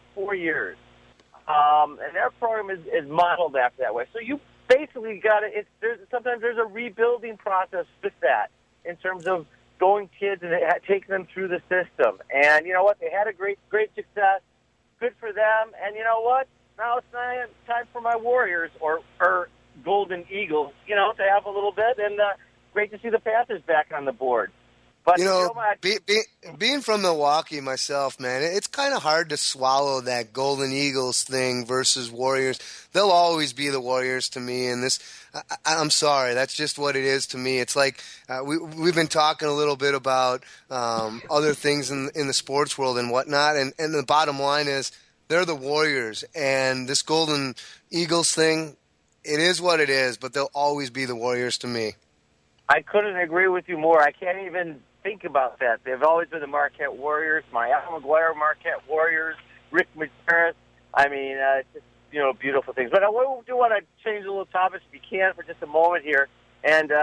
And their program is modeled after that way. So you basically got to, sometimes there's a rebuilding process with that in terms of going kids and taking them through the system. And you know what? They had a great success. Good for them. And you know what? Now it's time for my Warriors or Golden Eagles, to have a little bit. And great to see the Panthers back on the board. But being from Milwaukee myself, man, it's kind of hard to swallow that Golden Eagles thing versus Warriors. They'll always be the Warriors to me, and I'm sorry, that's just what it is to me. It's like we've been talking a little bit about other things in the sports world and whatnot, and the bottom line is they're the Warriors, and this Golden Eagles thing, it is what it is, but they'll always be the Warriors to me. I couldn't agree with you more. I can't even think about that. They've always been the Marquette Warriors, Al McGuire Marquette Warriors, Rick Majerus. I mean, just, beautiful things. But I do want to change a little topic if you can for just a moment here and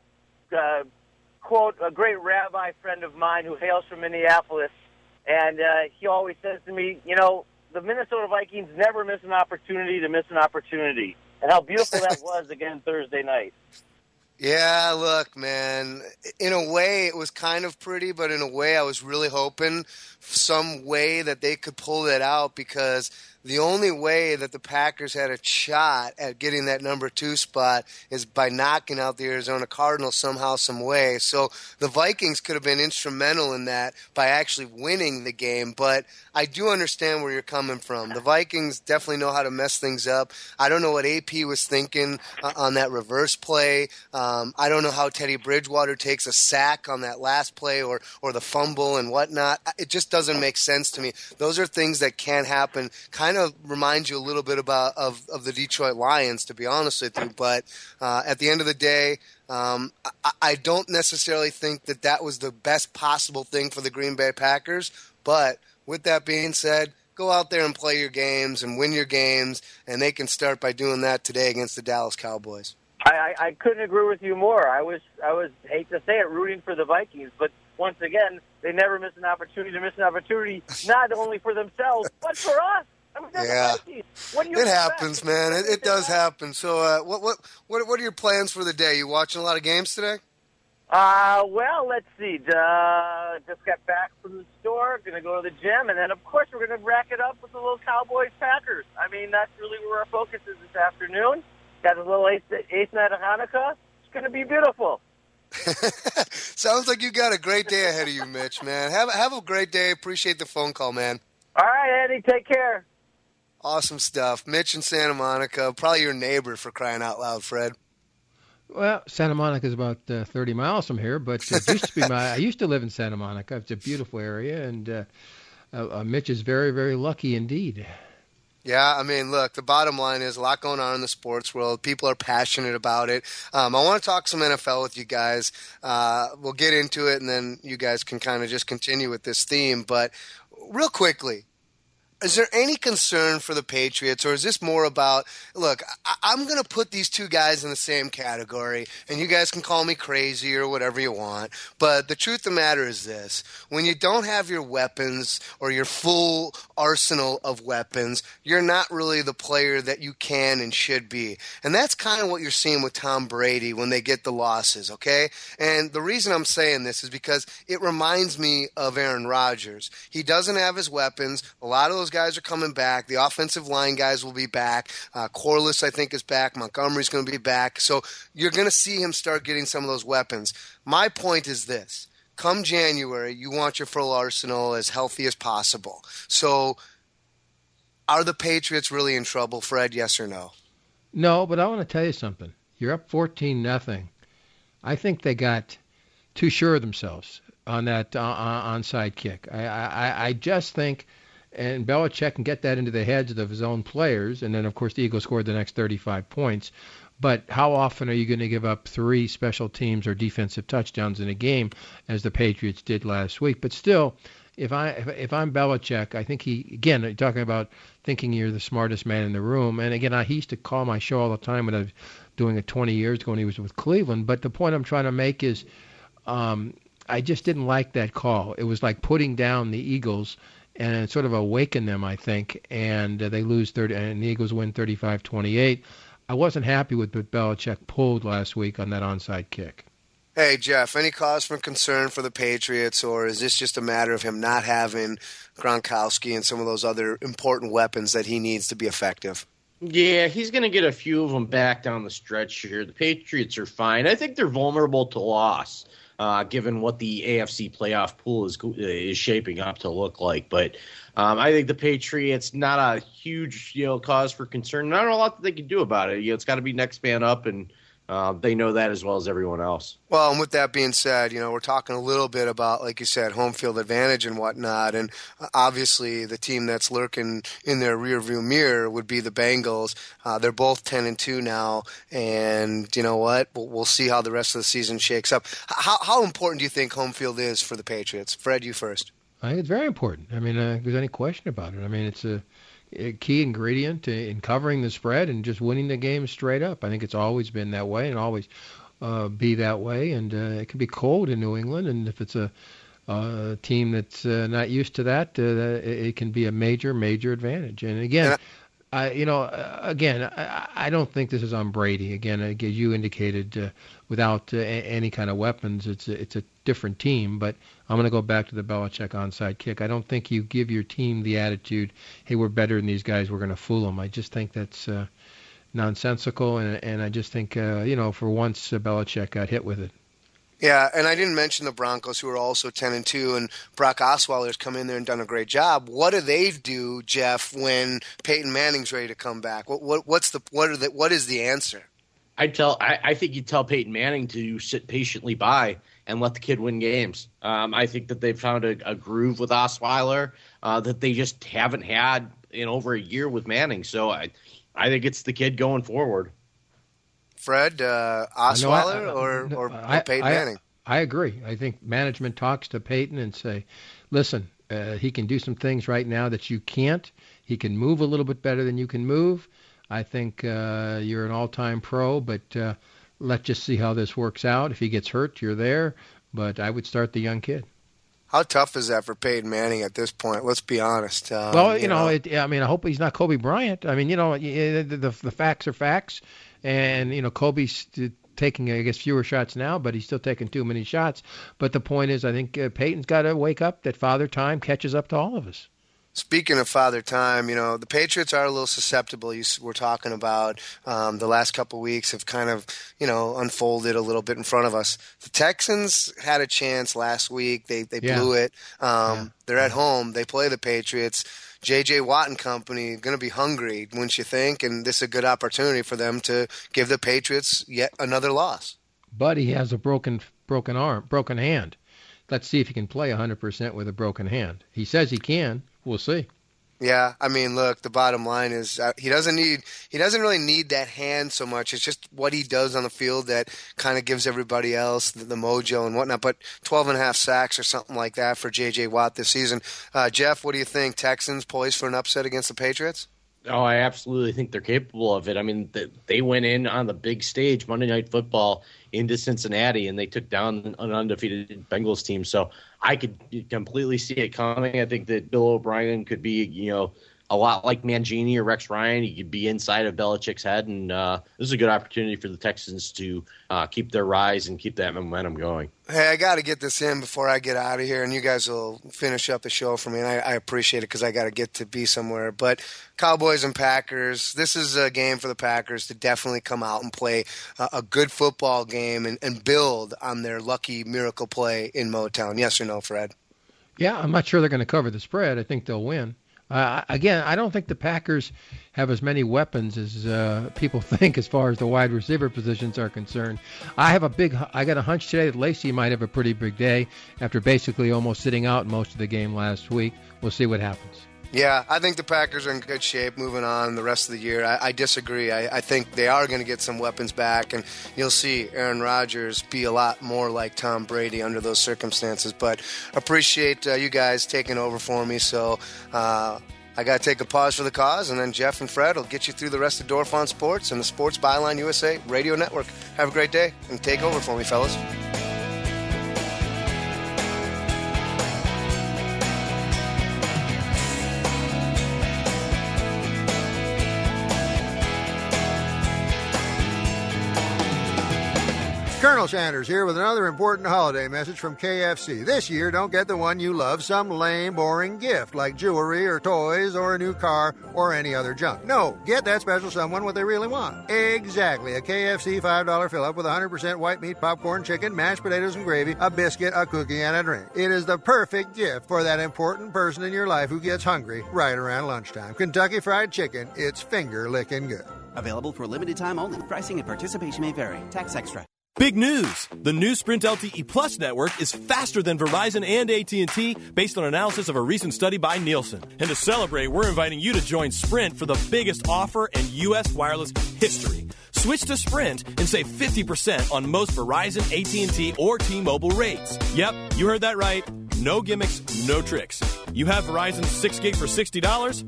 quote a great rabbi friend of mine who hails from Minneapolis, and he always says to me, the Minnesota Vikings never miss an opportunity to miss an opportunity. And how beautiful that was again Thursday night. Yeah, look, man, in a way it was kind of pretty, but in a way I was really hoping some way that they could pull that out, because the only way that the Packers had a shot at getting that number 2 spot is by knocking out the Arizona Cardinals somehow, some way. So the Vikings could have been instrumental in that by actually winning the game, but I do understand where you're coming from. The Vikings definitely know how to mess things up. I don't know what AP was thinking on that reverse play. I don't know how Teddy Bridgewater takes a sack on that last play or the fumble and whatnot. It just doesn't make sense to me. Those are things that can happen. Kind of reminds you a little bit of the Detroit Lions, to be honest with you. But at the end of the day, I don't necessarily think that was the best possible thing for the Green Bay Packers. But with that being said, go out there and play your games and win your games, and they can start by doing that today against the Dallas Cowboys. I couldn't agree with you more. I was hate to say it, rooting for the Vikings, but once again, they never miss an opportunity to miss an opportunity, not only for themselves, but for us. I mean, yeah, it happens, man. It does happen. So, what are your plans for the day? You watching a lot of games today? Well, let's see. Just got back from the store. Going to go to the gym, and then of course we're going to rack it up with the little Cowboys Packers. I mean, that's really where our focus is this afternoon. Got a little eighth night of Hanukkah. It's going to be beautiful. Sounds like you got a great day ahead of you, Mitch, man. Have a great day. Appreciate the phone call, man. All right, Eddie, take care. Awesome stuff. Mitch in Santa Monica, probably your neighbor for crying out loud, Fred. Well, Santa Monica is about 30 miles from here, but it used to be I used to live in Santa Monica. It's a beautiful area, and Mitch is very, very lucky indeed. Yeah, I mean, look, the bottom line is a lot going on in the sports world. People are passionate about it. I want to talk some NFL with you guys. We'll get into it, and then you guys can kind of just continue with this theme. But real quickly, is there any concern for the Patriots, or is this more about, look, I'm going to put these two guys in the same category, and you guys can call me crazy or whatever you want, but the truth of the matter is this. When you don't have your weapons or your full arsenal of weapons, you're not really the player that you can and should be. And that's kind of what you're seeing with Tom Brady when they get the losses, okay? And the reason I'm saying this is because it reminds me of Aaron Rodgers. He doesn't have his weapons. A lot of those guys are coming back. The offensive line guys will be back. Corliss, I think, is back. Montgomery's going to be back. So you're going to see him start getting some of those weapons. My point is this. Come January, you want your full arsenal as healthy as possible. So are the Patriots really in trouble, Fred, yes or no? No, but I want to tell you something. You're up 14-0. I think they got too sure of themselves on that onside kick. I just think, and Belichick can get that into the heads of his own players, and then, of course, the Eagles scored the next 35 points. But how often are you going to give up 3 special teams or defensive touchdowns in a game, as the Patriots did last week? But still, if I'm Belichick, I think again, you're talking about thinking you're the smartest man in the room. And again, he used to call my show all the time when I was doing it 20 years ago when he was with Cleveland. But the point I'm trying to make is I just didn't like that call. It was like putting down the Eagles and sort of awaken them, I think. And they lose 30, and the Eagles win 35-28. I wasn't happy with what Belichick pulled last week on that onside kick. Hey, Jeff, any cause for concern for the Patriots, or is this just a matter of him not having Gronkowski and some of those other important weapons that he needs to be effective? Yeah, he's going to get a few of them back down the stretch here. The Patriots are fine. I think they're vulnerable to loss, given what the AFC playoff pool is shaping up to look like. But I think the Patriots, not a huge cause for concern. Not a lot that they can do about it. It's got to be next man up, and they know that as well as everyone else. Well, and with that being said, we're talking a little bit about, like you said, home field advantage and whatnot. And obviously the team that's lurking in their rearview mirror would be the Bengals. They're both 10-2 now. And you know what? We'll see how the rest of the season shakes up. How important do you think home field is for the Patriots? Fred, you first. I think it's very important. I mean, if there's any question about it. I mean, it's a key ingredient in covering the spread and just winning the game straight up. I think it's always been that way and always be that way. And it can be cold in New England, and if it's a team that's not used to that, it can be a major, major advantage. And again, I don't think this is on Brady. Again, as you indicated, without any kind of weapons, it's a different team. But I'm going to go back to the Belichick onside kick. I don't think you give your team the attitude, hey, we're better than these guys, we're going to fool them. I just think that's nonsensical, and I just think, for once, Belichick got hit with it. Yeah, and I didn't mention the Broncos, who are also 10-2, and Brock Osweiler's come in there and done a great job. What do they do, Jeff, when Peyton Manning's ready to come back? What is the answer? I think you tell Peyton Manning to sit patiently by and let the kid win games. I think that they've found a groove with Osweiler that they just haven't had in over a year with Manning. So I think it's the kid going forward. Fred, Osweiler or Peyton Manning? I agree. I think management talks to Peyton and say, listen, he can do some things right now that you can't. He can move a little bit better than you can move. I think you're an all-time pro, but let's just see how this works out. If he gets hurt, you're there. But I would start the young kid. How tough is that for Peyton Manning at this point? Let's be honest. I hope he's not Kobe Bryant. I mean, the facts are facts. And, Kobe's taking, I guess, fewer shots now, but he's still taking too many shots. But the point is, I think Peyton's got to wake up that Father Time catches up to all of us. Speaking of Father Time, the Patriots are a little susceptible. We're talking about the last couple weeks have kind of, unfolded a little bit in front of us. The Texans had a chance last week. They blew it. They're at home. They play the Patriots. J.J. Watt and company going to be hungry, wouldn't you think? And this is a good opportunity for them to give the Patriots yet another loss. But he has a broken hand. Let's see if he can play 100% with a broken hand. He says he can. We'll see. Yeah, I mean, look, the bottom line is he doesn't really need that hand so much. It's just what he does on the field that kind of gives everybody else the mojo and whatnot. But 12.5 sacks or something like that for J.J. Watt this season. Jeff, what do you think? Texans poised for an upset against the Patriots? Oh, I absolutely think they're capable of it. I mean, they went in on the big stage, Monday Night Football, into Cincinnati, and they took down an undefeated Bengals team. So I could completely see it coming. I think that Bill O'Brien could be, a lot like Mangini or Rex Ryan. He could be inside of Belichick's head, and this is a good opportunity for the Texans to keep their rise and keep that momentum going. Hey, I got to get this in before I get out of here, and you guys will finish up the show for me, and I appreciate it because I got to get to be somewhere. But Cowboys and Packers, this is a game for the Packers to definitely come out and play a good football game and build on their lucky miracle play in Motown. Yes or no, Fred? Yeah, I'm not sure they're going to cover the spread. I think they'll win. Again, I don't think the Packers have as many weapons as people think as far as the wide receiver positions are concerned. I got a hunch today that Lacy might have a pretty big day after basically almost sitting out most of the game last week. We'll see what happens. Yeah, I think the Packers are in good shape moving on the rest of the year. I disagree. I think they are going to get some weapons back, and you'll see Aaron Rodgers be a lot more like Tom Brady under those circumstances. But appreciate you guys taking over for me. So I got to take a pause for the cause, and then Jeff and Fred will get you through the rest of Dorf on Sports and the Sports Byline USA Radio Network. Have a great day, and take over for me, fellas. Colonel Sanders here with another important holiday message from KFC. This year, don't get the one you love some lame, boring gift like jewelry or toys or a new car or any other junk. No, get that special someone what they really want. Exactly. A KFC $5 fill-up with 100% white meat, popcorn, chicken, mashed potatoes and gravy, a biscuit, a cookie, and a drink. It is the perfect gift for that important person in your life who gets hungry right around lunchtime. Kentucky Fried Chicken, it's finger-licking good. Available for a limited time only. Pricing and participation may vary. Tax extra. Big news! The new Sprint LTE Plus network is faster than Verizon and AT&T based on analysis of a recent study by Nielsen. And to celebrate, we're inviting you to join Sprint for the biggest offer in U.S. wireless history. Switch to Sprint and save 50% on most Verizon, AT&T, or T-Mobile rates. Yep, you heard that right. No gimmicks, no tricks. You have Verizon 6 gig for $60,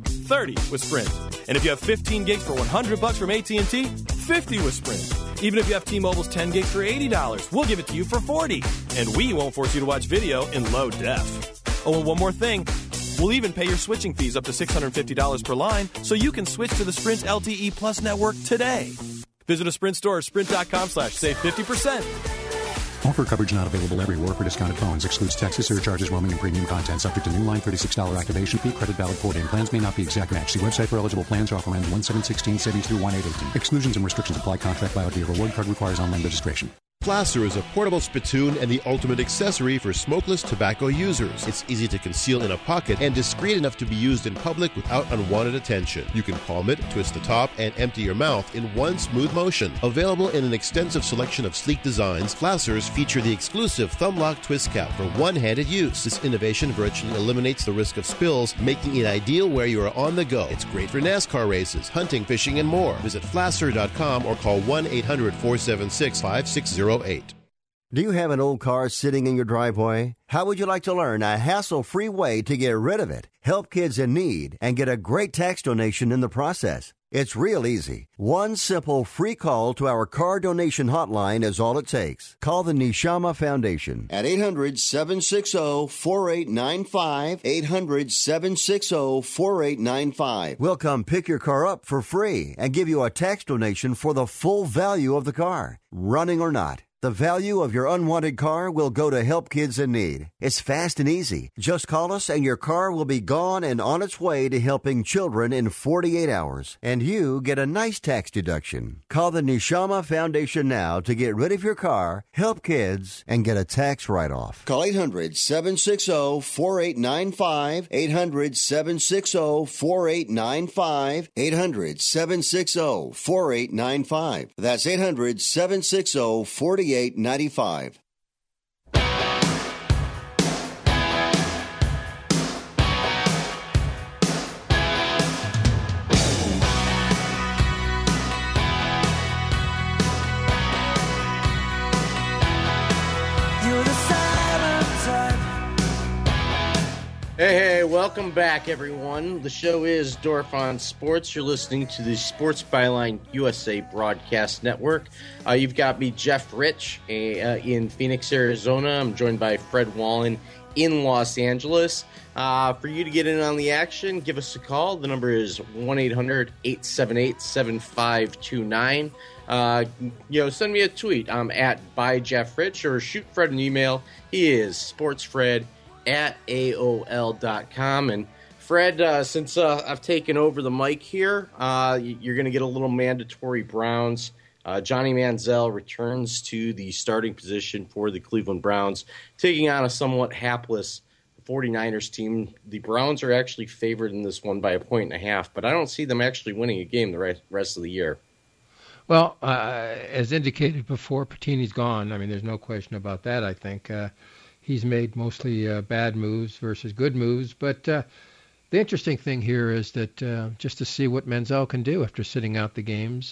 $30 with Sprint. And if you have 15 gigs for $100 from AT&T, $50 with Sprint. Even if you have T-Mobile's 10 gig for $80, we'll give it to you for $40. And we won't force you to watch video in low def. Oh, and one more thing. We'll even pay your switching fees up to $650 per line so you can switch to the Sprint LTE Plus network today. Visit a Sprint store or sprint.com/save 50%. Offer coverage not available everywhere for discounted phones. Excludes taxes, surcharges, roaming, and premium content. Subject to new line $36 activation fee. Credit valid 4 day. Plans may not be exact match. See website for eligible plans. Offer ends 1/7/16/72/1818. Exclusions and restrictions apply. Contract by via reward card requires online registration. Placer is a portable spittoon and the ultimate accessory for smokeless tobacco users. It's easy to conceal in a pocket and discreet enough to be used in public without unwanted attention. You can palm it, twist the top, and empty your mouth in one smooth motion. Available in an extensive selection of sleek designs, Placers feature the exclusive thumb lock twist cap for one-handed use. This innovation virtually eliminates the risk of spills, making it ideal where you are on the go. It's great for NASCAR races, hunting, fishing, and more. Visit Placer.com or call 1-800-476-5608. Do you have an old car sitting in your driveway? How would you like to learn a hassle-free way to get rid of it, help kids in need, and get a great tax donation in the process? It's real easy. One simple free call to our car donation hotline is all it takes. Call the Neshama Foundation at 800-760-4895, 800-760-4895. We'll come pick your car up for free and give you a tax donation for the full value of the car, running or not. The value of your unwanted car will go to help kids in need. It's fast and easy. Just call us and your car will be gone and on its way to helping children in 48 hours. And you get a nice tax deduction. Call the Neshama Foundation now to get rid of your car, help kids, and get a tax write-off. Call 800-760-4895. 800-760-4895. 800-760-4895. That's 800-760-4895. $48.95. Hey, welcome back, everyone. The show is Dorf on Sports. You're listening to the Sports Byline USA Broadcast Network. You've got me, Jeff Rich, in Phoenix, Arizona. I'm joined by Fred Wallen in Los Angeles. For you to get in on the action, give us a call. The number is 1-800-878-7529. Send me a tweet. I'm at @ByJeffRich, or shoot Fred an email. He is sportsfred@AOL.com. And Fred, since I've taken over the mic here, you're going to get a little mandatory Browns. Johnny Manziel returns to the starting position for the Cleveland Browns, taking on a somewhat hapless 49ers team. The Browns are actually favored in this one by 1.5, but I don't see them actually winning a game the rest of the year. Well, as indicated before, Patini's gone. I mean, there's no question about that, I think. He's made mostly bad moves versus good moves. But the interesting thing here is that just to see what Manziel can do after sitting out the games,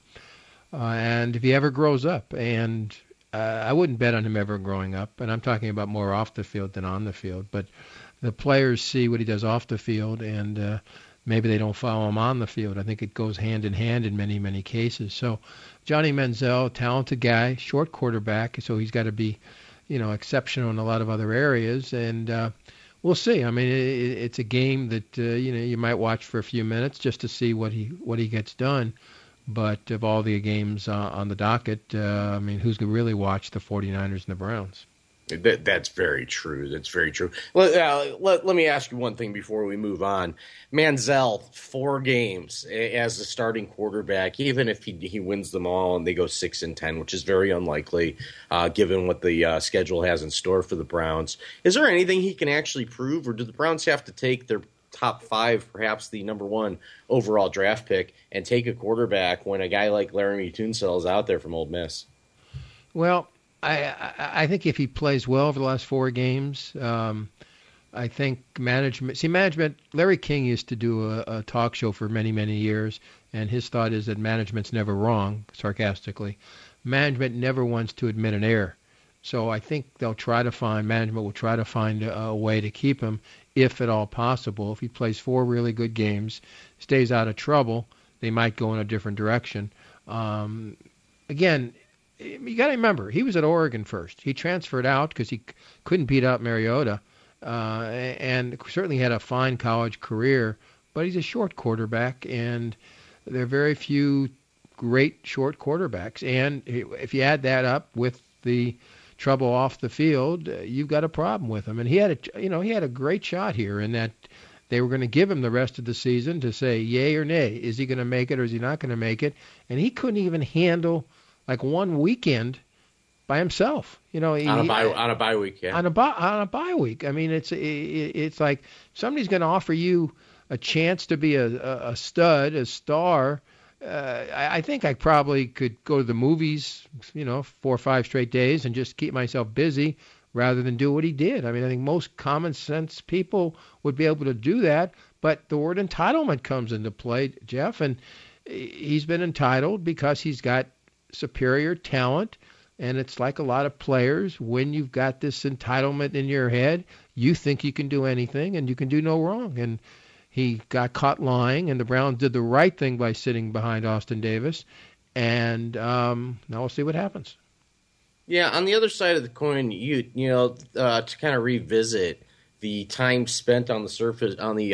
and if he ever grows up. And I wouldn't bet on him ever growing up, and I'm talking about more off the field than on the field. But the players see what he does off the field, and maybe they don't follow him on the field. I think it goes hand in hand in many, many cases. So Johnny Manziel, talented guy, short quarterback, so he's got to be exceptional in a lot of other areas, and we'll see. I mean, it's a game that you might watch for a few minutes just to see what he gets done. But of all the games on the docket, who's going to really watch the 49ers and the Browns? That's very true. That's very true. Let me ask you one thing before we move on. Manziel, 4 games as the starting quarterback, even if he wins them all and they go 6-10, which is very unlikely given what the schedule has in store for the Browns. Is there anything he can actually prove, or do the Browns have to take their top 5, perhaps the number 1 overall draft pick, and take a quarterback when a guy like Laramie Tunsil is out there from Ole Miss? Well, I think if he plays well over the last 4 games, I think management, Larry King used to do a talk show for many, many years, and his thought is that management's never wrong, sarcastically. Management never wants to admit an error. So I think management will try to find a way to keep him, if at all possible. If he plays 4 really good games, stays out of trouble, they might go in a different direction. Again, you got to remember, he was at Oregon first. He transferred out because he couldn't beat out Mariota, and certainly had a fine college career, but he's a short quarterback, and there are very few great short quarterbacks. And if you add that up with the trouble off the field, you've got a problem with him. And he had a great shot here in that they were going to give him the rest of the season to say yay or nay. Is he going to make it or is he not going to make it? And he couldn't even handle like one weekend by himself. On a bye week, yeah. On a bye week. I mean, it's like somebody's going to offer you a chance to be a stud, a star. I think I probably could go to the movies, 4 or 5 straight days and just keep myself busy rather than do what he did. I mean, I think most common sense people would be able to do that, but the word entitlement comes into play, Jeff, and he's been entitled because he's got superior talent, and it's like a lot of players, when you've got this entitlement in your head, you think you can do anything and you can do no wrong. And he got caught lying, and the Browns did the right thing by sitting behind Austin Davis. And now we'll see what happens. Yeah, on the other side of the coin, to kind of revisit the time spent on the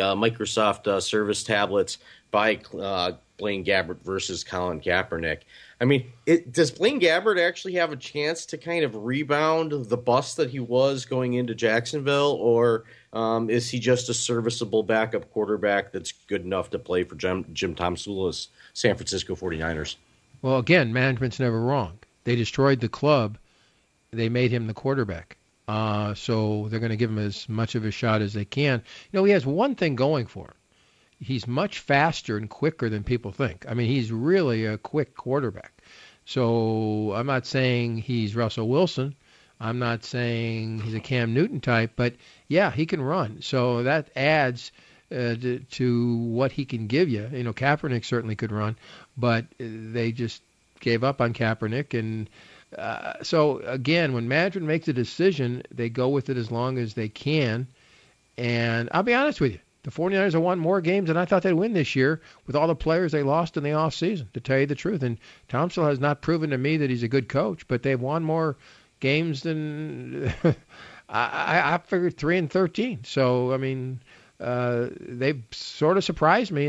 Microsoft Service tablets by Blaine Gabbert versus Colin Kaepernick. I mean, does Blaine Gabbert actually have a chance to kind of rebound the bust that he was going into Jacksonville, or is he just a serviceable backup quarterback that's good enough to play for Jim Tomsula's San Francisco 49ers? Well, again, management's never wrong. They destroyed the club. They made him the quarterback. So they're going to give him as much of a shot as they can. You know, he has one thing going for him. He's much faster and quicker than people think. I mean, he's really a quick quarterback. So I'm not saying he's Russell Wilson. I'm not saying he's a Cam Newton type. But, yeah, he can run. So that adds to what he can give you. You know, Kaepernick certainly could run. But they just gave up on Kaepernick. And so, again, when management makes a decision, they go with it as long as they can. And I'll be honest with you. The 49ers have won more games than I thought they'd win this year with all the players they lost in the offseason, to tell you the truth. And Tomsula has not proven to me that he's a good coach, but they've won more games than I figured 3-13. So, I mean, they've sort of surprised me,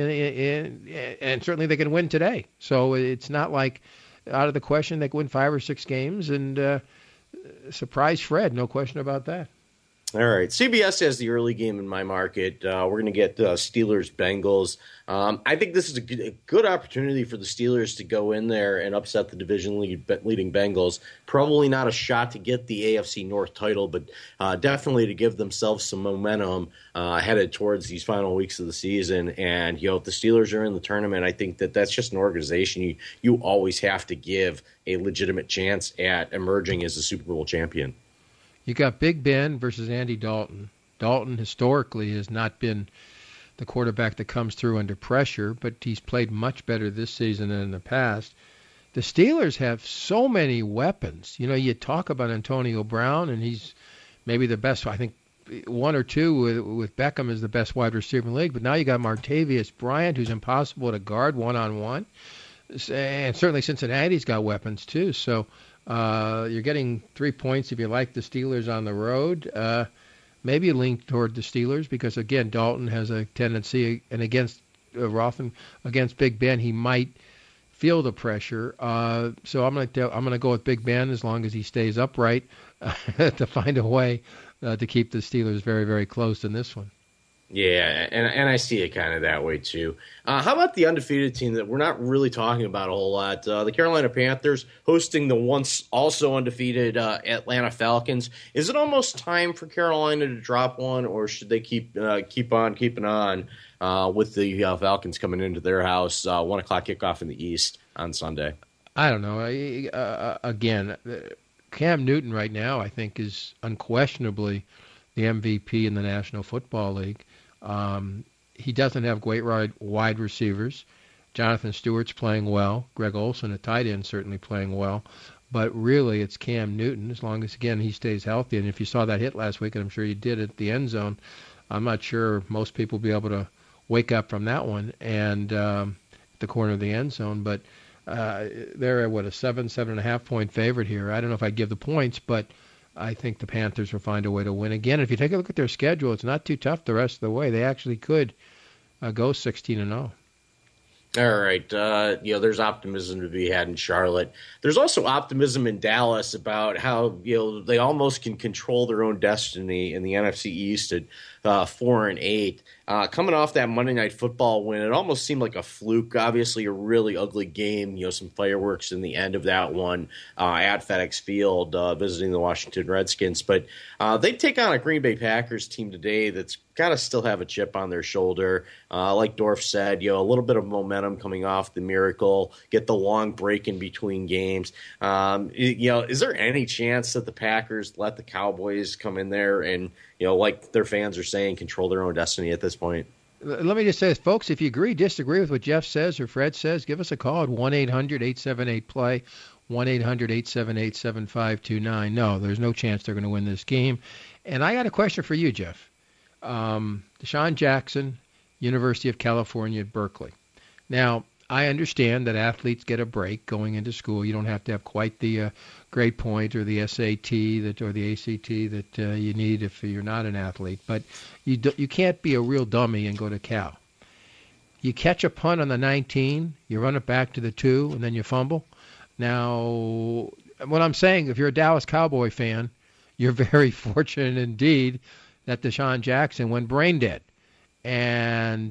and certainly they can win today. So it's not like out of the question they can win 5 or 6 games, and surprise Fred, no question about that. All right. CBS has the early game in my market. We're going to get Steelers-Bengals. I think this is a good opportunity for the Steelers to go in there and upset the division-leading Bengals. Probably not a shot to get the AFC North title, but definitely to give themselves some momentum headed towards these final weeks of the season. And, you know, if the Steelers are in the tournament, I think that's just an organization you always have to give a legitimate chance at emerging as a Super Bowl champion. You got Big Ben versus Andy Dalton. Dalton historically has not been the quarterback that comes through under pressure, but he's played much better this season than in the past. The Steelers have so many weapons. You know, you talk about Antonio Brown, and he's maybe the best. I think 1 or 2 with Beckham is the best wide receiver in the league. But now you got Martavius Bryant, who's impossible to guard one-on-one. And certainly Cincinnati's got weapons too. So you're getting 3 points if you like the Steelers on the road. Maybe you lean toward the Steelers because, again, Dalton has a tendency, and against against Big Ben, he might feel the pressure. So I'm going to go with Big Ben as long as he stays upright to find a way to keep the Steelers very, very close in this one. Yeah, and I see it kind of that way, too. How about the undefeated team that we're not really talking about a whole lot? The Carolina Panthers hosting the once also undefeated Atlanta Falcons. Is it almost time for Carolina to drop one, or should they keep on keeping on with the Falcons coming into their house, 1 o'clock kickoff in the East on Sunday? I don't know. Again, Cam Newton right now, I think, is unquestionably the MVP in the National Football League. He doesn't have great wide receivers. Jonathan Stewart's playing well. Greg Olsen, a tight end, certainly playing well. But really, it's Cam Newton, as long as, again, he stays healthy. And if you saw that hit last week, and I'm sure you did at the end zone, I'm not sure most people will be able to wake up from that one and the corner of the end zone. But they're at, a 7.5 point favorite here. I don't know if I'd give the points, but I think the Panthers will find a way to win again. If you take a look at their schedule, it's not too tough the rest of the way. They actually could go 16-0. All right. There's optimism to be had in Charlotte. There's also optimism in Dallas about how, they almost can control their own destiny in the NFC East at 4-8. Coming off that Monday Night Football win, it almost seemed like a fluke. Obviously, a really ugly game. Some fireworks in the end of that one at FedEx Field, visiting the Washington Redskins. But they take on a Green Bay Packers team today that's got to still have a chip on their shoulder. Like Dorf said, a little bit of momentum coming off the miracle, get the long break in between games. Is there any chance that the Packers let the Cowboys come in there and, like their fans are saying, control their own destiny at this point? Let me just say, folks, if you disagree with what Jeff says or Fred says, give us a call at 1-800-878-PLAY, 1-800-878-7529. No, there's no chance they're going to win this game. And I got a question for you, Jeff. Deshaun Jackson, University of California at Berkeley. Now, I understand that athletes get a break going into school. You don't have to have quite the grade point or the SAT or the ACT that you need if you're not an athlete. But you can't be a real dummy and go to Cal. You catch a punt on the 19, you run it back to the 2, and then you fumble. Now, what I'm saying, if you're a Dallas Cowboy fan, you're very fortunate indeed that Deshaun Jackson went brain dead. And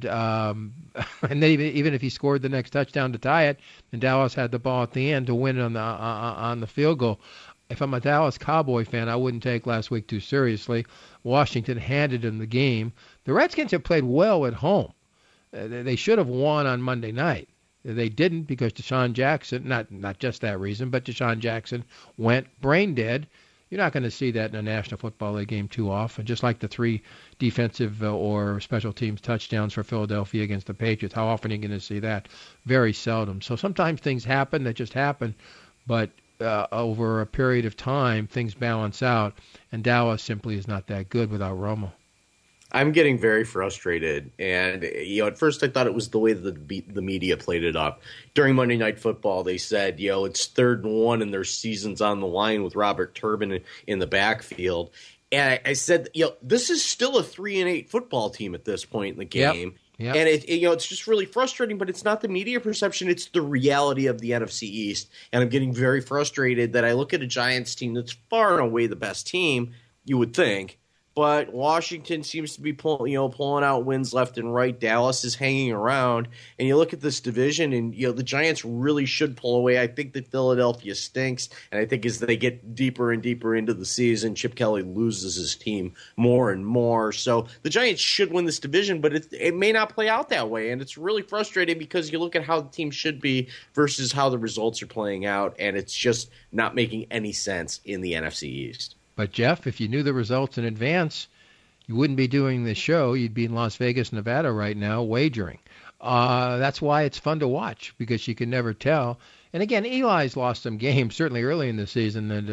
then even if he scored the next touchdown to tie it, and Dallas had the ball at the end to win it on the field goal. If I'm a Dallas Cowboy fan, I wouldn't take last week too seriously. Washington handed him the game. The Redskins have played well at home. They should have won on Monday night. They didn't because Deshaun Jackson, not just that reason, but Deshaun Jackson went brain dead. You're not going to see that in a National Football League game too often, just like the 3 defensive or special teams touchdowns for Philadelphia against the Patriots. How often are you going to see that? Very seldom. So sometimes things happen that just happen, but over a period of time, things balance out, and Dallas simply is not that good without Romo. I'm getting very frustrated, and at first I thought it was the way that the media played it up. During Monday Night Football, they said, it's 3rd and 1 and their season's on the line with Robert Turbin in the backfield. And I said, this is still a 3-8 football team at this point in the game. Yep. And it's just really frustrating, but it's not the media perception, it's the reality of the NFC East. And I'm getting very frustrated that I look at a Giants team that's far and away the best team, you would think. But Washington seems to be pulling out wins left and right. Dallas is hanging around. And you look at this division, and the Giants really should pull away. I think that Philadelphia stinks. And I think as they get deeper and deeper into the season, Chip Kelly loses his team more and more. So the Giants should win this division, but it may not play out that way. And it's really frustrating because you look at how the team should be versus how the results are playing out, and it's just not making any sense in the NFC East. But, Jeff, if you knew the results in advance, you wouldn't be doing this show. You'd be in Las Vegas, Nevada right now wagering. That's why it's fun to watch, because you can never tell. And, again, Eli's lost some games, certainly early in the season, and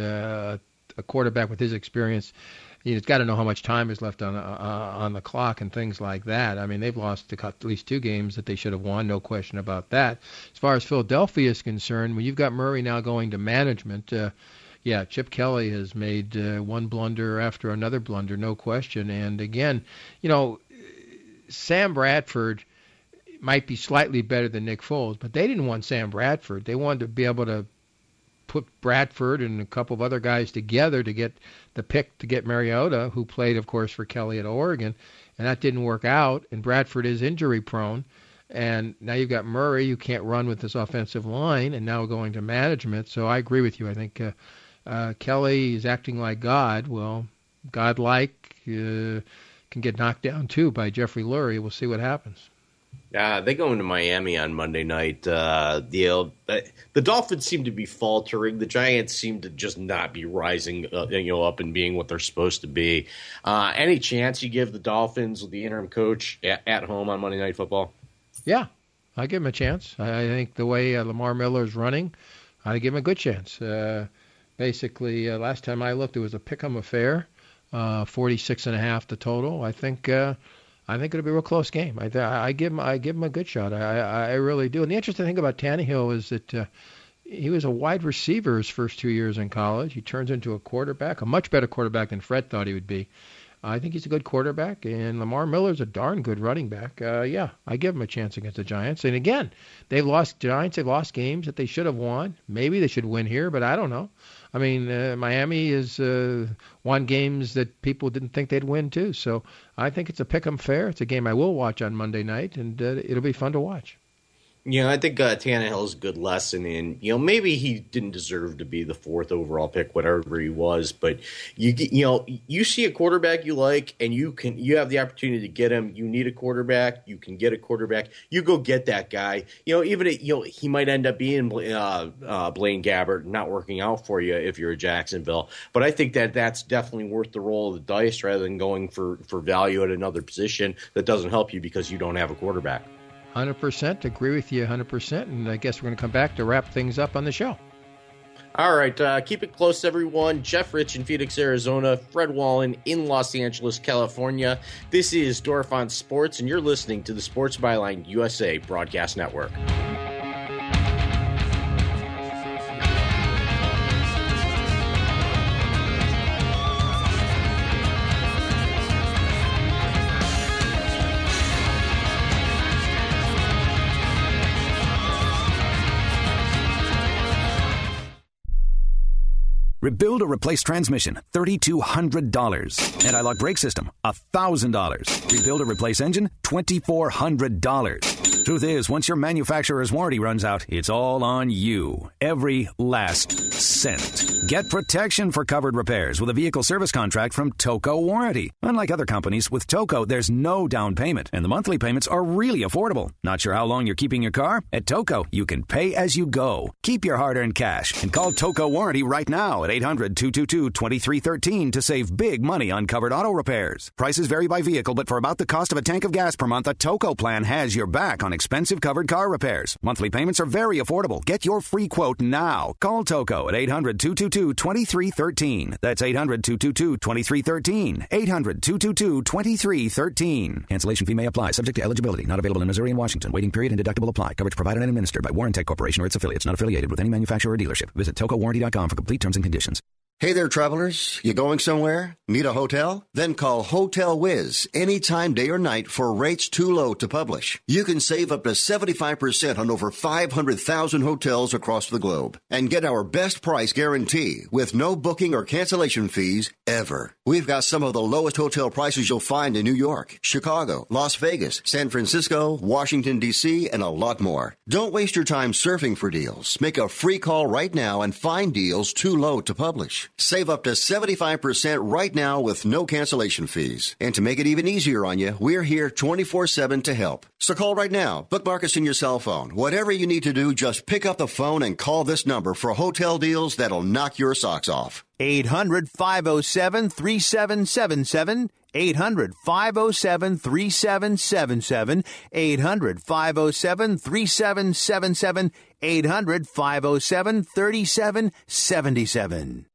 a quarterback with his experience, he's got to know how much time is left on the clock and things like that. I mean, they've lost at least 2 games that they should have won, no question about that. As far as Philadelphia is concerned, when you've got Murray now going to management, Chip Kelly has made one blunder after another blunder, no question. And again, Sam Bradford might be slightly better than Nick Foles, but they didn't want Sam Bradford. They wanted to be able to put Bradford and a couple of other guys together to get the pick to get Mariota, who played, of course, for Kelly at Oregon, and that didn't work out. And Bradford is injury prone. And now you've got Murray, who can't run with this offensive line, and now going to management. So I agree with you. I think Kelly is acting like God. Well, God-like can get knocked down, too, by Jeffrey Lurie. We'll see what happens. They go into Miami on Monday night. The Dolphins seem to be faltering. The Giants seem to just not be rising up and being what they're supposed to be. Any chance you give the Dolphins with the interim coach at home on Monday Night Football? Yeah, I give him a chance. I think the way Lamar Miller is running, I give him a good chance. Basically, last time I looked, it was a pick-em affair, 46.5 the total. I think it'll be a real close game. I give him a good shot. I really do. And the interesting thing about Tannehill is that he was a wide receiver his first 2 years in college. He turns into a quarterback, a much better quarterback than Fred thought he would be. I think he's a good quarterback, and Lamar Miller's a darn good running back. I give him a chance against the Giants. And again, they've lost games that they should have won. Maybe they should win here, but I don't know. I mean, Miami has won games that people didn't think they'd win, too. So I think it's a pick-em fair. It's a game I will watch on Monday night, and it'll be fun to watch. I think Tannehill's a good lesson in, maybe he didn't deserve to be the 4th overall pick, whatever he was, but you see a quarterback you like, and you have the opportunity to get him. You need a quarterback, you can get a quarterback. You go get that guy. Even he might end up being Blaine Gabbert, not working out for you if you're a Jacksonville. But I think that's definitely worth the roll of the dice rather than going for value at another position that doesn't help you because you don't have a quarterback. 100%. Agree with you 100%. And I guess we're going to come back to wrap things up on the show. All right. Keep it close, everyone. Jeff Rich in Phoenix, Arizona. Fred Wallen in Los Angeles, California. This is Dorf on Sports, and you're listening to the Sports Byline USA Broadcast Network. Rebuild or replace transmission, $3,200. Anti-lock brake system, $1,000. Rebuild or replace engine, $2,400. Truth is, once your manufacturer's warranty runs out, it's all on you. Every last cent. Get protection for covered repairs with a vehicle service contract from Toco Warranty. Unlike other companies, with Toco, there's no down payment, and the monthly payments are really affordable. Not sure how long you're keeping your car? At Toco, you can pay as you go. Keep your hard-earned cash and call Toco Warranty right now at 800-222-2313 to save big money on covered auto repairs. Prices vary by vehicle, but for about the cost of a tank of gas per month, a Toco plan has your back on expensive covered car repairs. Monthly payments are very affordable. Get your free quote now. Call Toco at 800-222-2313. That's 800-222-2313. 800-222-2313. Cancellation fee may apply. Subject to eligibility. Not available in Missouri and Washington. Waiting period and deductible apply. Coverage provided and administered by Warrantech Corporation or its affiliates. Not affiliated with any manufacturer or dealership. Visit TocoWarranty.com for complete terms and conditions. Hey there, travelers. You going somewhere? Need a hotel? Then call Hotel Wiz anytime, day or night, for rates too low to publish. You can save up to 75% on over 500,000 hotels across the globe and get our best price guarantee with no booking or cancellation fees ever. We've got some of the lowest hotel prices you'll find in New York, Chicago, Las Vegas, San Francisco, Washington, D.C., and a lot more. Don't waste your time surfing for deals. Make a free call right now and find deals too low to publish. Save up to 75% right now with no cancellation fees. And to make it even easier on you, we're here 24/7 to help. So call right now. Bookmark us in your cell phone. Whatever you need to do, just pick up the phone and call this number for hotel deals that'll knock your socks off. 800-507-3777. 800-507-3777. 800-507-3777. 800-507-3777.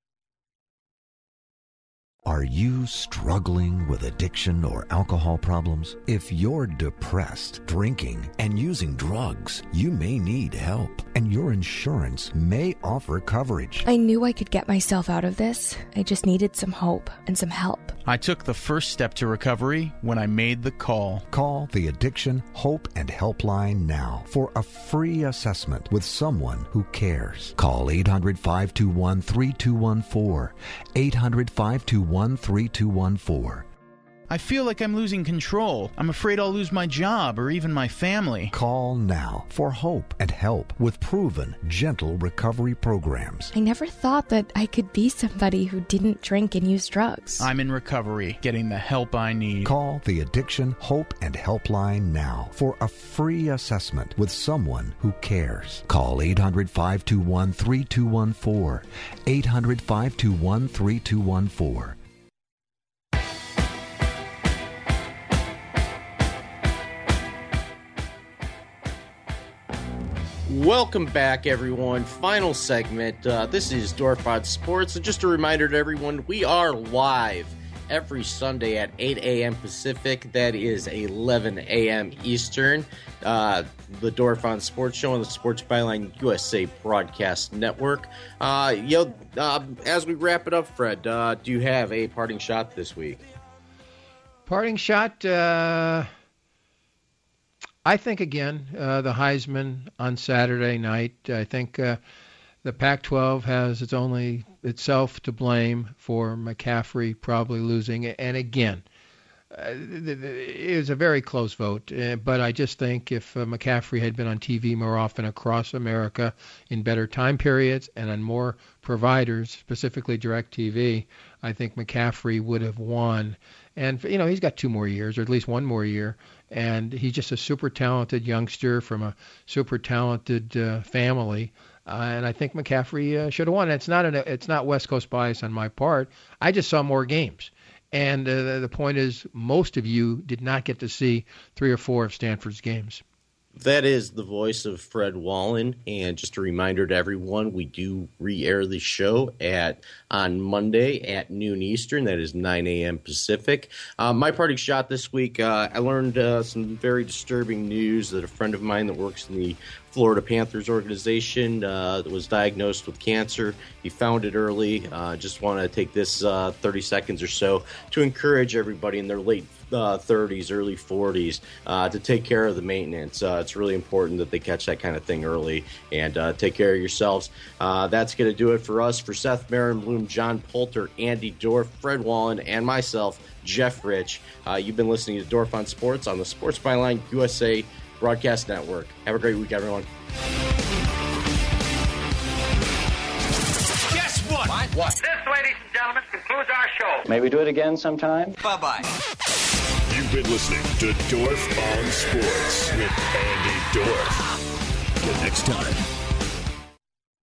Are you struggling with addiction or alcohol problems? If you're depressed, drinking, and using drugs, you may need help, and your insurance may offer coverage. I knew I could get myself out of this. I just needed some hope and some help. I took the first step to recovery when I made the call. Call the Addiction, Hope, and Helpline now for a free assessment with someone who cares. Call 800-521-3214. 800-521-3214. I feel like I'm losing control. I'm afraid I'll lose my job or even my family. Call now for hope and help with proven, gentle recovery programs. I never thought that I could be somebody who didn't drink and use drugs. I'm in recovery, getting the help I need. Call the Addiction, Hope, and Helpline now for a free assessment with someone who cares. Call 800-521-3214. 800-521-3214. Welcome back, everyone. Final segment. This is Dorfod Sports. And just a reminder to everyone, we are live every Sunday at 8 a.m. Pacific. That is 11 a.m. Eastern. The Dorfod Sports Show on the Sports Byline USA Broadcast Network. As we wrap it up, Fred, do you have a parting shot this week? Parting shot, I think, again, the Heisman on Saturday night. I think the Pac-12 has itself to blame for McCaffrey probably losing. And again, it was a very close vote. But I just think if McCaffrey had been on TV more often across America in better time periods and on more providers, specifically DirecTV, I think McCaffrey would have won. And, he's got 2 more years, or at least 1 more year. And he's just a super talented youngster from a super talented family. And I think McCaffrey should have won. It's not West Coast bias on my part. I just saw more games. And the point is, most of you did not get to see 3 or 4 of Stanford's games. That is the voice of Fred Wallen, and just a reminder to everyone, we do re-air the show on Monday at noon Eastern. That is 9 a.m. Pacific. My parting shot this week, I learned some very disturbing news that a friend of mine that works in the Florida Panthers organization, was diagnosed with cancer. He found it early. Just want to take this 30 seconds or so to encourage everybody in their late 30s, early 40s to take care of the maintenance. It's really important that they catch that kind of thing early and take care of yourselves. That's going to do it for us. For Seth Marenbloom, John Poulter, Andy Dorf, Fred Wallen, and myself, Jeff Rich, you've been listening to Dorf on Sports on the Sports Byline USA Broadcast Network. Have a great week, everyone. Guess what? What? This, ladies and gentlemen, concludes our show. May we do it again sometime? Bye-bye. You've been listening to Dorf on Sports with Andy Dorf. Till next time.